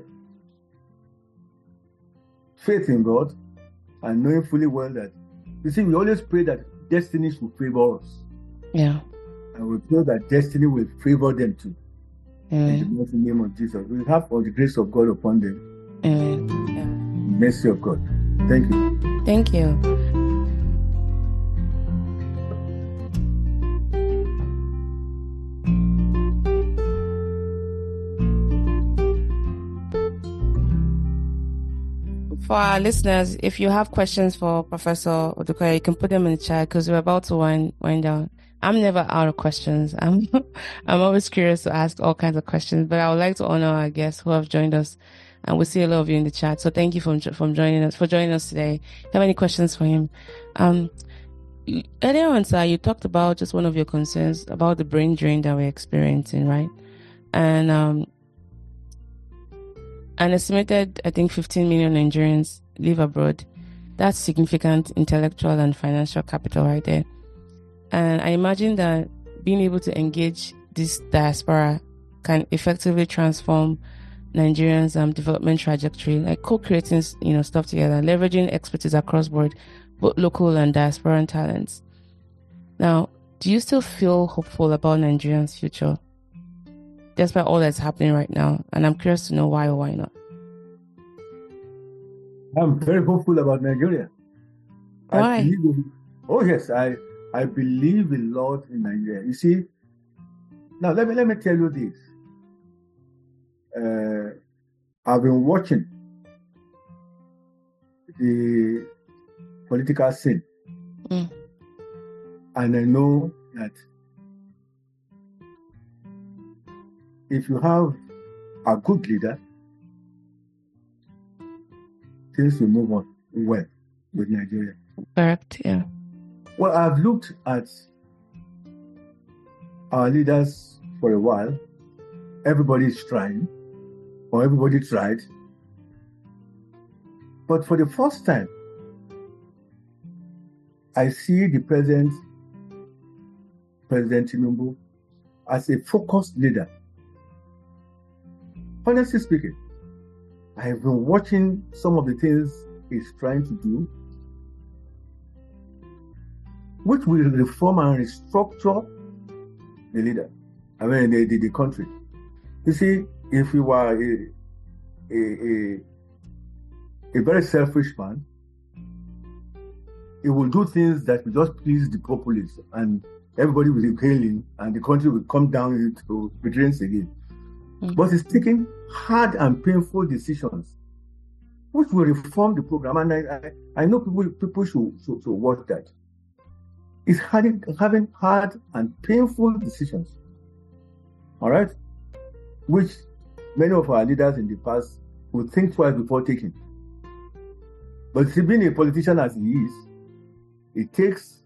faith in God and knowing fully well that, you see, we always pray that destiny should favor us. Yeah. And we pray that destiny will favor them too. Amen. In the mighty name of Jesus. We have all the grace of God upon them. Amen. Yeah. Mercy of God. Thank you. Thank you. For our listeners, if you have questions for Professor Odukoya, you can put them in the chat because we're about to wind, wind down. I'm never out of questions. I'm I'm always curious to ask all kinds of questions, but I would like to honor our guests who have joined us, and we see a lot of you in the chat. So thank you for from joining us for joining us today. If you have any questions for him? Um, earlier on, sir, you talked about just one of your concerns about the brain drain that we're experiencing, right? And um, an estimated, I think, fifteen million Nigerians live abroad. That's significant intellectual and financial capital right there. And I imagine that being able to engage this diaspora can effectively transform Nigerians' um, development trajectory, like co-creating, you know, stuff together, leveraging expertise across board, both local and diasporan talents. Now, do you still feel hopeful about Nigerians' future, despite all that's happening right now? And I'm curious to know why or why not. I'm very hopeful about Nigeria. Why? I believe in, oh yes, I. I believe a lot in Nigeria. You see, now let me let me tell you this. Uh, I've been watching the political scene, mm. and I know that if you have a good leader, things will move on well with Nigeria. Correct. Yeah. Well, I've looked at our leaders for a while. Everybody's trying, or everybody tried. But for the first time, I see the present President Tinubu as a focused leader. Honestly speaking, I have been watching some of the things he's trying to do, which will reform and restructure the leader, I mean, the, the, the country. You see, if you were a, a, a, a very selfish man, he will do things that will just please the populace, and everybody will be hailing, and the country will come down into begins again. Mm-hmm. But he's taking hard and painful decisions, which will reform the program. And I, I, I know people, people should, should, should watch that. Is having, having hard and painful decisions, all right, which many of our leaders in the past would think twice before taking. But see, being a politician as he is, it takes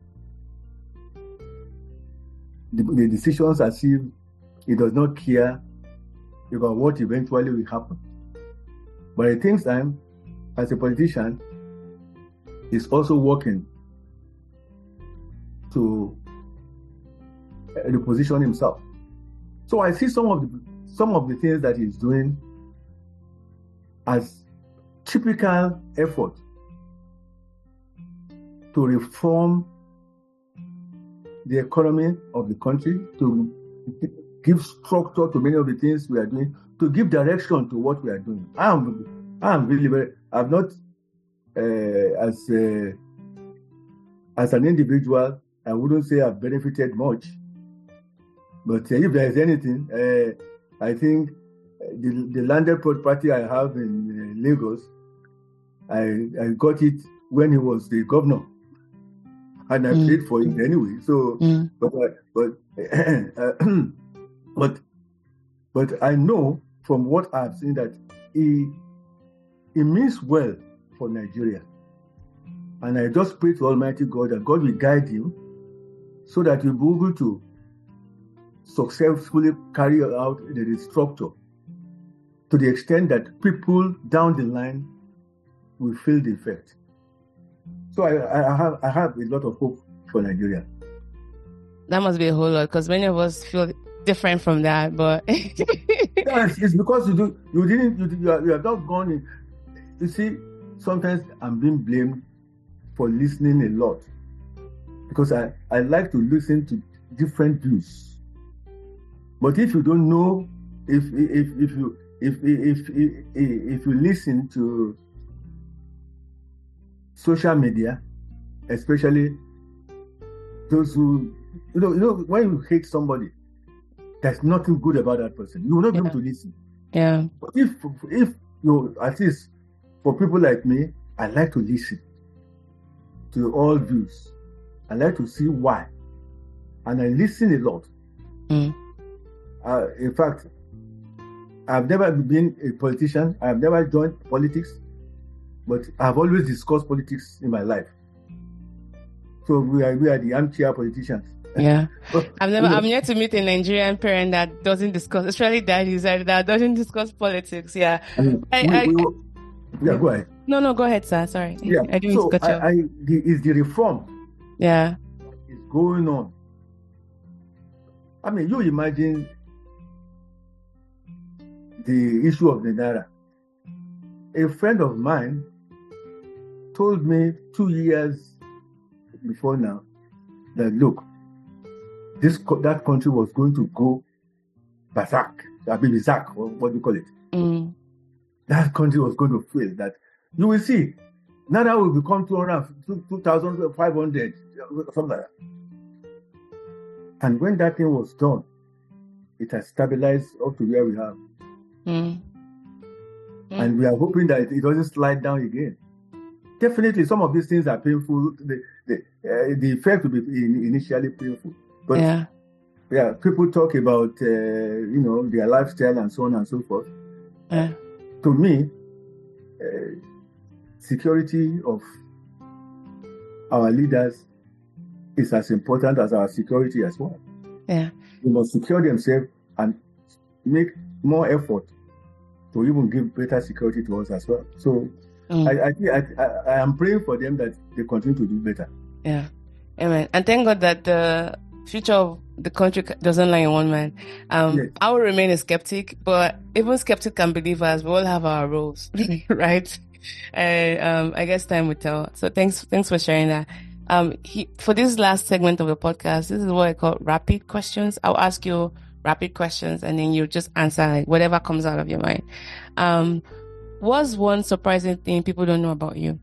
the, the decisions as if he does not care about what eventually will happen. But at the same time, as a politician, he's also working to reposition himself. So I see some of the some of the things that he's doing as typical effort to reform the economy of the country, to give structure to many of the things we are doing, to give direction to what we are doing. I am, I am really very. I'm not uh, as a, as an individual. I wouldn't say I've benefited much, but uh, if there is anything, uh, I think the, the landed property I have in uh, Lagos, I, I got it when he was the governor, and I mm. paid for it anyway. So, mm. but uh, but uh, but But I know from what I've seen that he, he means well for Nigeria. And I just pray to Almighty God that God will guide him so that he'll be able to successfully carry out the restructure to the extent that people down the line will feel the effect. So I, I have I have a lot of hope for Nigeria. That must be a whole lot, because many of us feel different from that. But yes, it's because you do you didn't you, you, are, you have not gone in. You see, sometimes I'm being blamed for listening a lot because I, I like to listen to different views. But if you don't know, if if if you if if if, if you listen to social media, especially those who you know you know when you hate somebody, there's nothing good about that person. You will not be yeah. able to listen. Yeah. But if if you at least for people like me, I like to listen to all views. I like to see why, and I listen a lot. Mm. Uh, in fact, I've never been a politician. I've never joined politics, but I've always discussed politics in my life. So we are we are the armchair politicians. Yeah, but, I've never you know, I'm yet to meet a Nigerian parent that doesn't discuss, especially daddies that doesn't discuss politics. Yeah, I mean, I, we, I, we, yeah, go ahead. No, no, go ahead, sir. Sorry. Yeah, I didn't so cut you I, off. I the, is the reform. Yeah, is going on. I mean, you imagine the issue of the Naira. A friend of mine told me two years before now that look, this that country was going to go berserk, I mean berserk, or what do you call it? Mm. That country was going to fail. That you will see, Naira will become two thousand five hundred, something like that. And when that thing was done, it has stabilized up to where we are. Mm. Mm. And we are hoping that it doesn't slide down again. Definitely, some of these things are painful. The the, uh, the effect will be initially painful. But yeah, yeah, people talk about uh, you know their lifestyle and so on and so forth. yeah. To me, uh, security of our leaders is as important as our security as well. Yeah, they must secure themselves and make more effort to even give better security to us as well. So mm. I, I, I, I am praying for them that they continue to do better. Yeah, amen. And thank God that the future of the country doesn't lie in one man. Um, yes. I will remain a skeptic, but even skeptic and believers, we all have our roles, right? And um, I guess time will tell. So thanks, thanks for sharing that. Um, he, for this last segment of the podcast, this is what I call rapid questions. I'll ask you rapid questions, and then you just answer like whatever comes out of your mind. Um, what's one surprising thing people don't know about you?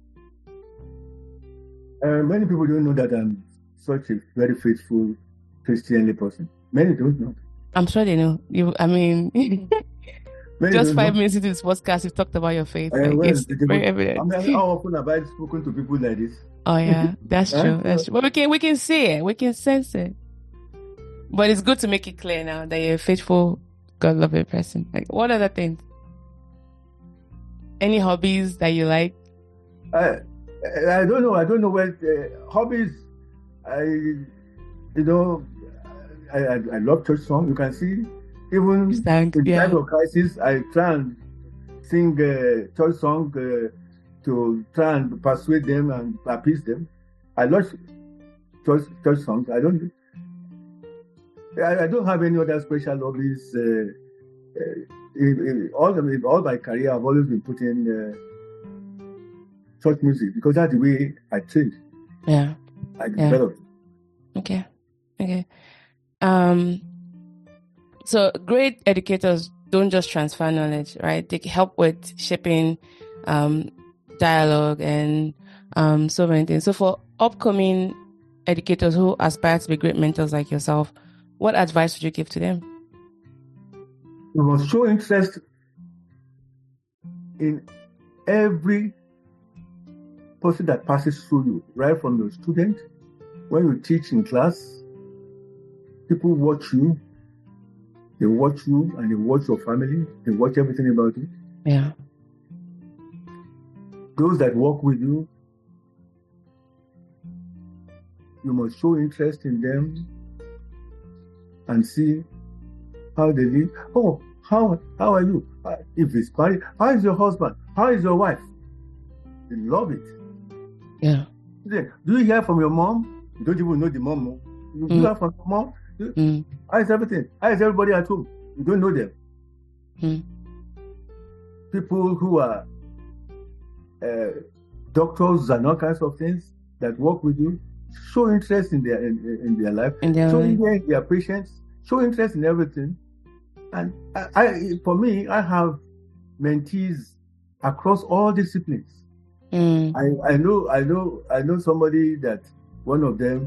Uh, many people don't know that I'm such a very faithful Christianly person. Many don't know. I'm sure they know. You, I mean, just five know. minutes into this podcast, you've talked about your faith. Uh, like, well, it's very evident. I mean, how often have I spoken to people like this? Oh yeah, that's true. That's true. But we can we can see it. We can sense it. But it's good to make it clear now that you're a faithful, God-loving person. Like, what other things? Any hobbies that you like? I I don't know. I don't know what uh, hobbies. I you know I, I I love church songs. You can see even Sang, in yeah. times of crisis, I try and sing uh, church song uh, to try and persuade them and appease them. I love church church songs. I don't. I, I don't have any other special hobbies. Uh, uh, in, in all of all my career, I've always been putting uh, church music because that's the way I trained. Yeah, I developed. Yeah. Okay, okay. Um, so great educators don't just transfer knowledge, right? They help with shaping um, dialogue and um, so many things. So for upcoming educators who aspire to be great mentors like yourself, what advice would you give to them? You must show interest in every person that passes through you, right from the student. When you teach in class, people watch you. They watch you and they watch your family. They watch everything about you. Yeah. Those that work with you, you must show interest in them and see how they live. Oh, how how are you? Uh, if it's married, how is your husband? How is your wife? They love it. Yeah. Do you hear from your mom? You don't even know the mom. You Mm. hear from your mom? Mm. How is everything? How is everybody at home? You don't know them. Mm. People who are uh, doctors and all kinds of things that work with you, show interest in their in, in their life, In their show life. interest in their patients, show interest in everything. And I, I, for me, I have mentees across all disciplines. Mm. I, I know, I know, I know somebody that one of them.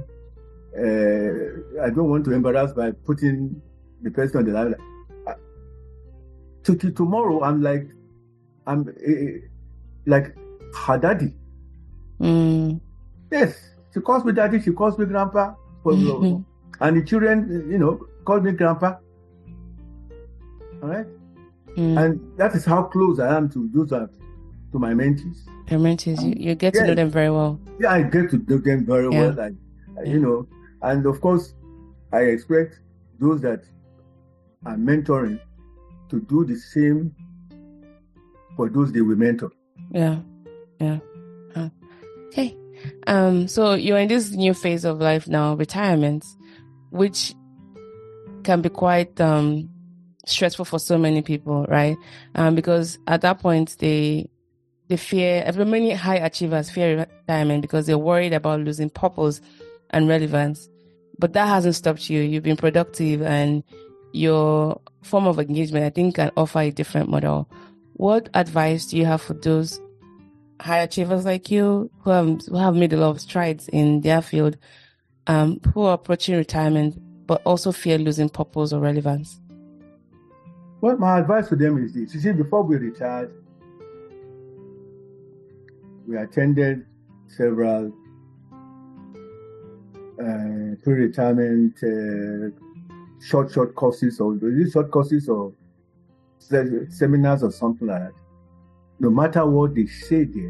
Uh, I don't want to embarrass by putting the person on the line. Uh, to, to tomorrow, I'm like, I'm uh, like her daddy. Mm. Yes, she calls me daddy. She calls me grandpa. Mm-hmm. And the children, you know, call me grandpa. All right, Mm. and that is how close I am to those are to my mentees. Your mentees, you, you get to Yeah. know them very well. Yeah, I get to know them very Yeah. well. Like, Yeah. you know, and of course, I expect those that are mentoring to do the same for those they will mentor. Yeah. Yeah. Uh, okay. Um, so you're in this new phase of life now, retirement, which can be quite um stressful for so many people, right? Um, because at that point they they fear, every many high achievers fear retirement because they're worried about losing purpose and relevance. But that hasn't stopped you. You've been productive, and your form of engagement, I think, can offer a different model. What advice do you have for those high achievers like you who have who have made a lot of strides in their field, um, who are approaching retirement but also fear losing purpose or relevance? Well, my advice to them is this: you see, before we retired, we attended several uh, pre-retirement uh, short, short courses, or these short courses or se- seminars or something like that. No matter what they say there,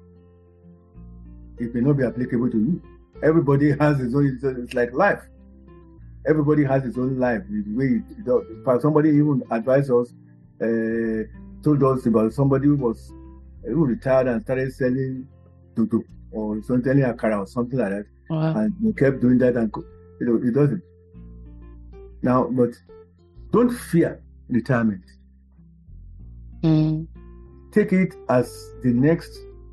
it may not be applicable to you. Everybody has his own. It's like life. Everybody has his own life. The way it does. Somebody even advised us, uh, told us about somebody who was who retired and started selling tutu or something, akara or something like that, Wow. and he kept doing that, and you know it doesn't. Now, but don't fear retirement. Mm. Take it as the next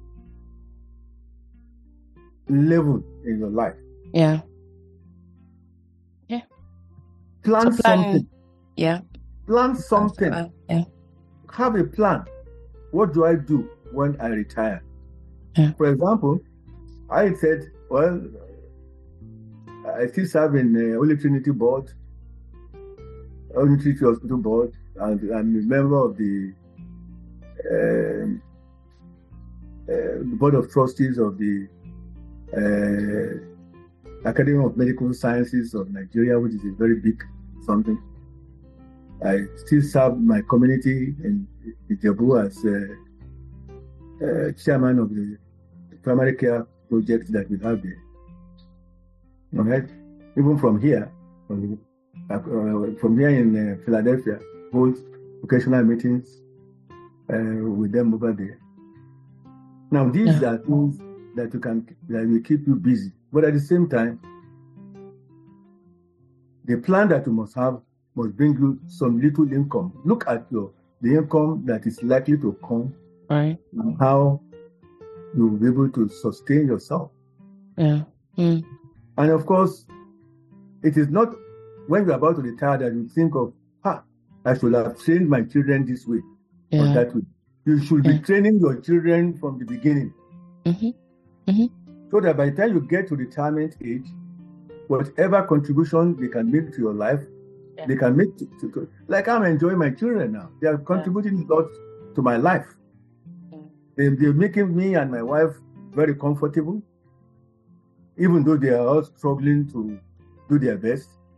level in your life. Yeah. Yeah. Plan So plan- something. Yeah. Plan something. Uh, yeah. Have a plan. What do I do when I retire? Yeah. For example, I said, well, I still serve in the Holy Trinity Board, Holy Trinity Hospital Board, and I'm a member of the uh, uh, Board of Trustees of the uh, Academy of Medical Sciences of Nigeria, which is a very big something. I still serve my community in Ijebu as uh, uh, chairman of the primary care project that we have there. All right, even from here, from, uh, from here in uh, Philadelphia, hold occasional meetings uh, with them over there. Now, these Yeah. are things that you can that will keep you busy, but at the same time, the plan that you must have must bring you some little income. Look at your the income that is likely to come, Right. and how you will be able to sustain yourself. Yeah. Mm. And of course, it is not when you're about to retire that you think of, ah, I should have trained my children this way or Yeah. that way. You should Yeah. be training your children from the beginning, Mm-hmm. so that by the time you get to retirement age, whatever contribution they can make to your life, Yeah. they can make to, to, to- like I'm enjoying my children now. They are contributing a lot to my life. Mm. They, they're making me and my wife very comfortable, even though they are all struggling to do their best.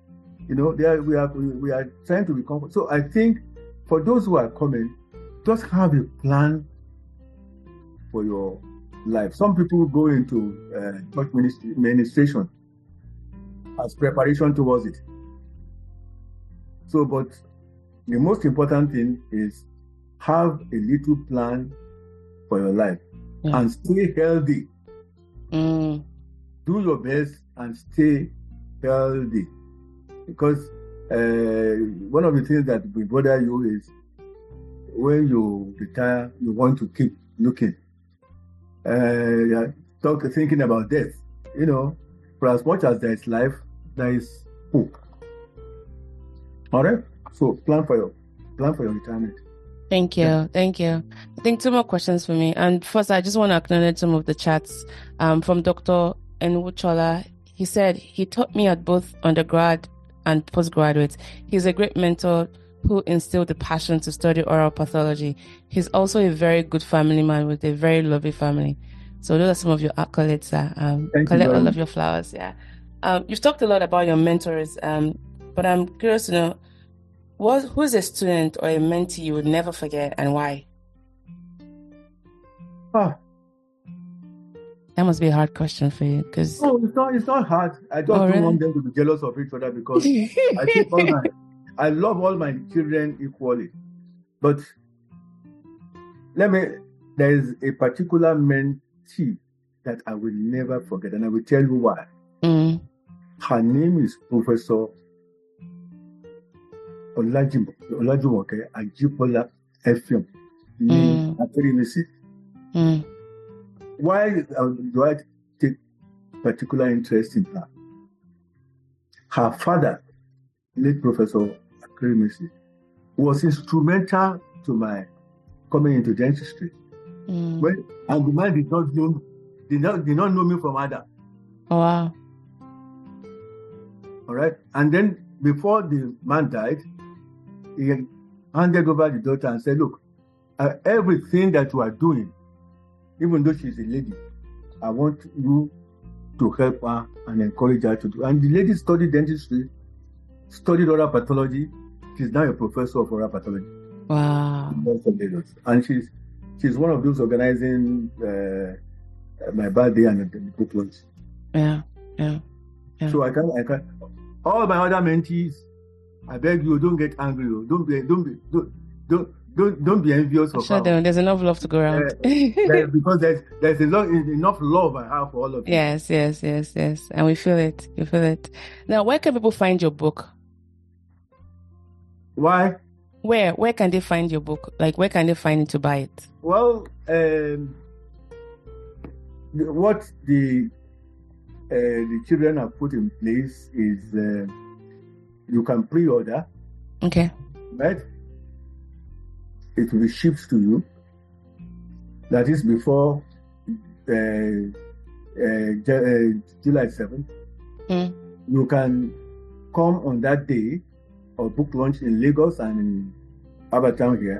You know, they are, we are we are trying to be comfortable. So I think for those who are coming, just have a plan for your life. Some people go into uh, church ministry, administration as preparation towards it. So, but the most important thing is have a little plan for your life yeah. and stay healthy. Mm. Do your best and stay healthy. Because uh, one of the things that will bother you is when you retire, you want to keep looking. Uh, talk, thinking about death. You know, for as much as there is life, there is hope. All right? So plan for your plan for your retirement. Thank you. Yeah. Thank you. I think two more questions for me. And first, I just want to acknowledge some of the chats um, from Doctor Enwuchola. He said he taught me at both undergrad and postgraduate. He's a great mentor who instilled the passion to study oral pathology. He's also a very good family man with a very lovely family. So those are some of your accolades, sir. Um, collect all of your flowers. Yeah. Um, you've talked a lot about your mentors, um, but I'm curious to know, what, who's a student or a mentee you would never forget and why? Ah. That must be a hard question for you, because no, it's not. It's not hard. I just oh, don't really? want them to be jealous of each other because I think all my, I love all my children equally. But let me. There is a particular mentee that I will never forget, and I will tell you why. Mm. Her name is Professor Olajumoke Ajibola Effiong. Mm. Why do I take particular interest in her? Her father, late Professor Akirimisi, was instrumental to my coming into dentistry. Mm. When and the man did not know did not did not know me from Adam. Oh wow. All right. And then before the man died, he handed over the daughter and said, look, uh, everything that you are doing, even though she's a lady, I want you to help her and encourage her to do. And the lady studied dentistry, studied oral pathology. She's now a professor of oral pathology. Wow. And she's she's one of those organizing uh, my birthday and the book launch. Yeah, yeah, yeah. So I can't, I can't. All my other mentees, I beg you, don't get angry. Don't be, don't be, don't, don't. Don't don't be envious of sure her. There's enough love to go around. Uh, there, because there's there's enough, enough love I have for all of you. Yes, yes, yes, yes. And we feel it. You feel it. Now, where can people find your book? Why? Where? Where can they find your book? Like, where can they find it to buy it? Well, um, the, what the uh, the children have put in place is uh, you can pre-order. Okay. Right? It will be shipped to you. That is before uh, uh, uh, July seventh. Mm. You can come on that day or book launch in Lagos and in Abertown here.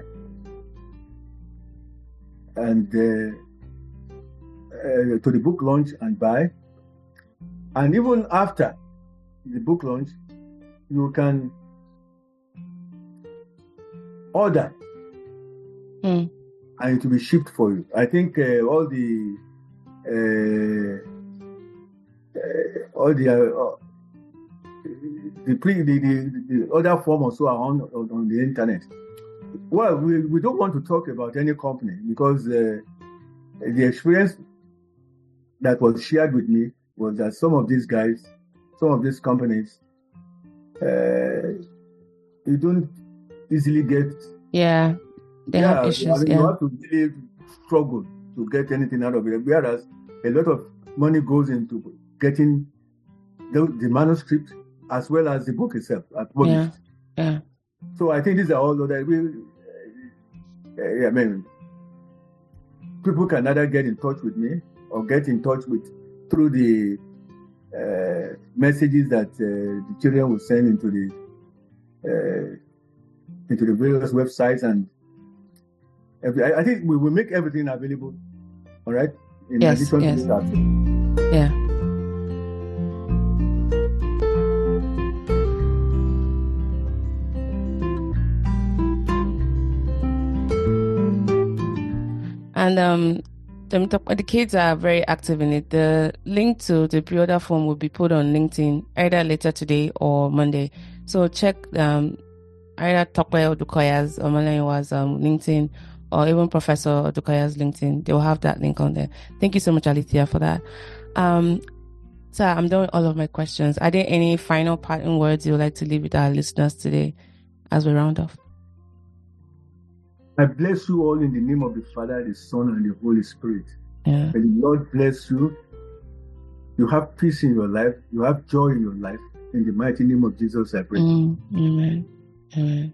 And uh, uh, to the book launch and buy. And even after the book launch, you can order. Mm. And it will be shipped for you. I think uh, all the uh, uh, all the uh, the, pre, the, the the other form also are on, on on the internet. Well, we we don't want to talk about any company because uh, the experience that was shared with me was that some of these guys, some of these companies, uh, you don't easily get. Yeah. They yeah, have issues. I mean, yeah. You have to really struggle to get anything out of it. Whereas a lot of money goes into getting the, the manuscript as well as the book itself. Yeah. Yeah. So I think these are all that we. Uh, I mean, people can either get in touch with me or get in touch with through the uh, messages that uh, the children will send into the uh, into the various websites and. I think we will make everything available, all right? In yes, addition yes. to that. Yeah. And um, let me talk, the kids are very active in it. The link to the pre-order form will be put on LinkedIn either later today or Monday. So check um, either Tope Odukoya's or Malayiwa's um, LinkedIn, or even Professor Odukoya's LinkedIn. They will have that link on there. Thank you so much, Alethea, for that. Um, so I'm done with all of my questions. Are there any final parting words you would like to leave with our listeners today as we round off? I bless you all in the name of the Father, the Son, and the Holy Spirit. Yeah. And the Lord bless you. You have peace in your life. You have joy in your life. In the mighty name of Jesus, I pray. Mm, amen. Amen.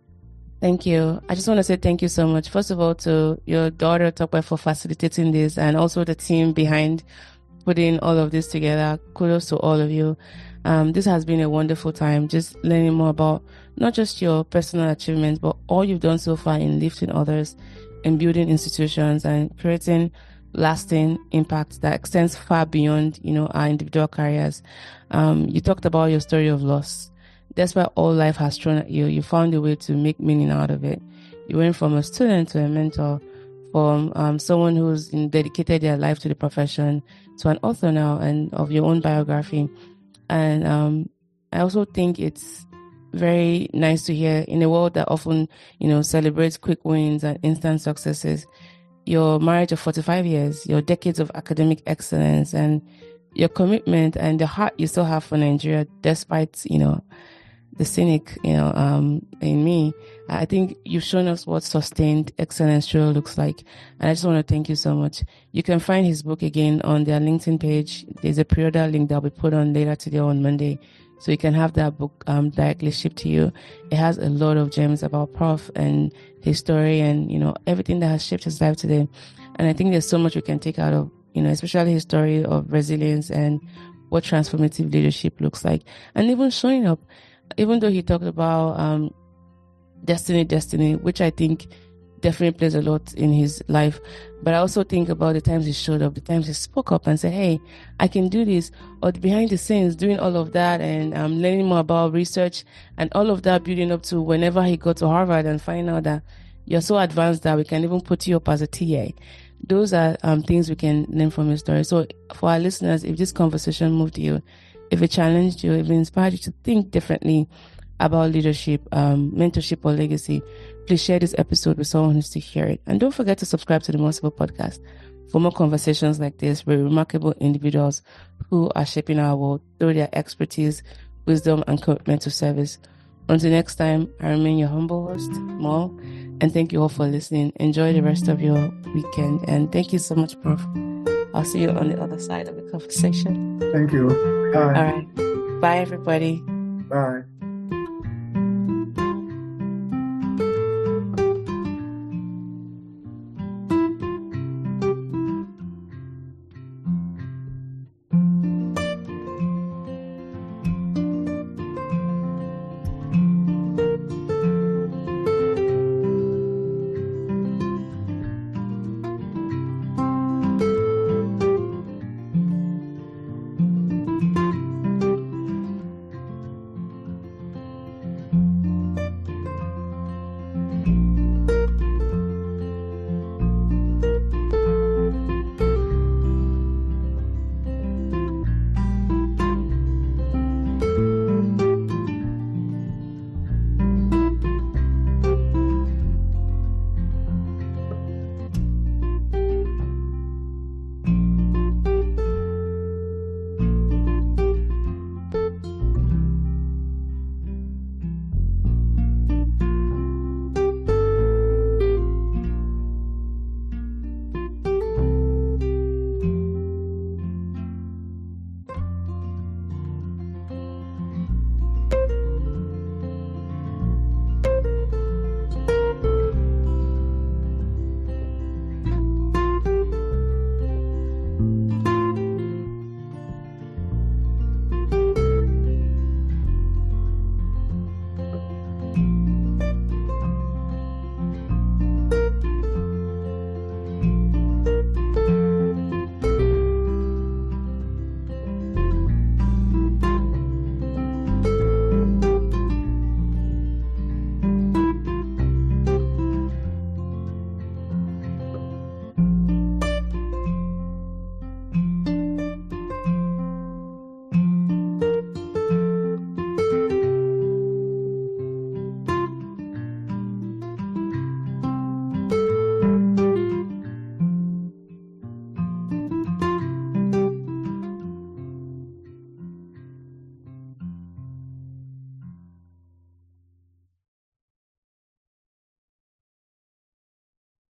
Thank you. I just want to say thank you so much. First of all, to your daughter, Tope, for facilitating this, and also the team behind putting all of this together. Kudos to all of you. Um, this has been a wonderful time, just learning more about not just your personal achievements, but all you've done so far in lifting others, in building institutions, and creating lasting impact that extends far beyond, you know, our individual careers. Um, you talked about your story of loss. Despite all life has thrown at you, you found a way to make meaning out of it. You went from a student to a mentor, from um, someone who's dedicated their life to the profession, to an author now and of your own biography. And um, I also think it's very nice to hear, in a world that often, you know, celebrates quick wins and instant successes, your marriage of forty-five years, your decades of academic excellence, and your commitment and the heart you still have for Nigeria, despite, you know, the cynic, you know, um, in me. I think you've shown us what sustained excellence truly looks like. And I just want to thank you so much. You can find his book again on their LinkedIn page. There's a pre-order link that'll be put on later today on Monday. So you can have that book um, directly shipped to you. It has a lot of gems about Prof and his story and, you know, everything that has shaped his life today. And I think there's so much we can take out of, you know, especially his story of resilience and what transformative leadership looks like. And even showing up, even though he talked about um, destiny, destiny, which I think definitely plays a lot in his life. But I also think about the times he showed up, the times he spoke up and said, hey, I can do this. Or behind the scenes, doing all of that and um, learning more about research and all of that, building up to whenever he got to Harvard and find out that you're so advanced that we can even put you up as a T A. Those are um, things we can learn from his story. So for our listeners, if this conversation moved you, if it challenged you, if it inspired you to think differently about leadership, um, mentorship, or legacy, please share this episode with someone who needs to hear it. And don't forget to subscribe to the Merciful Podcast for more conversations like this with remarkable individuals who are shaping our world through their expertise, wisdom, and commitment to service. Until next time, I remain your humble host, Mo, and thank you all for listening. Enjoy the rest of your weekend, and thank you so much, Prof. I'll see you on the other side of the conversation. Thank you. Bye. All right. Bye, everybody. Bye.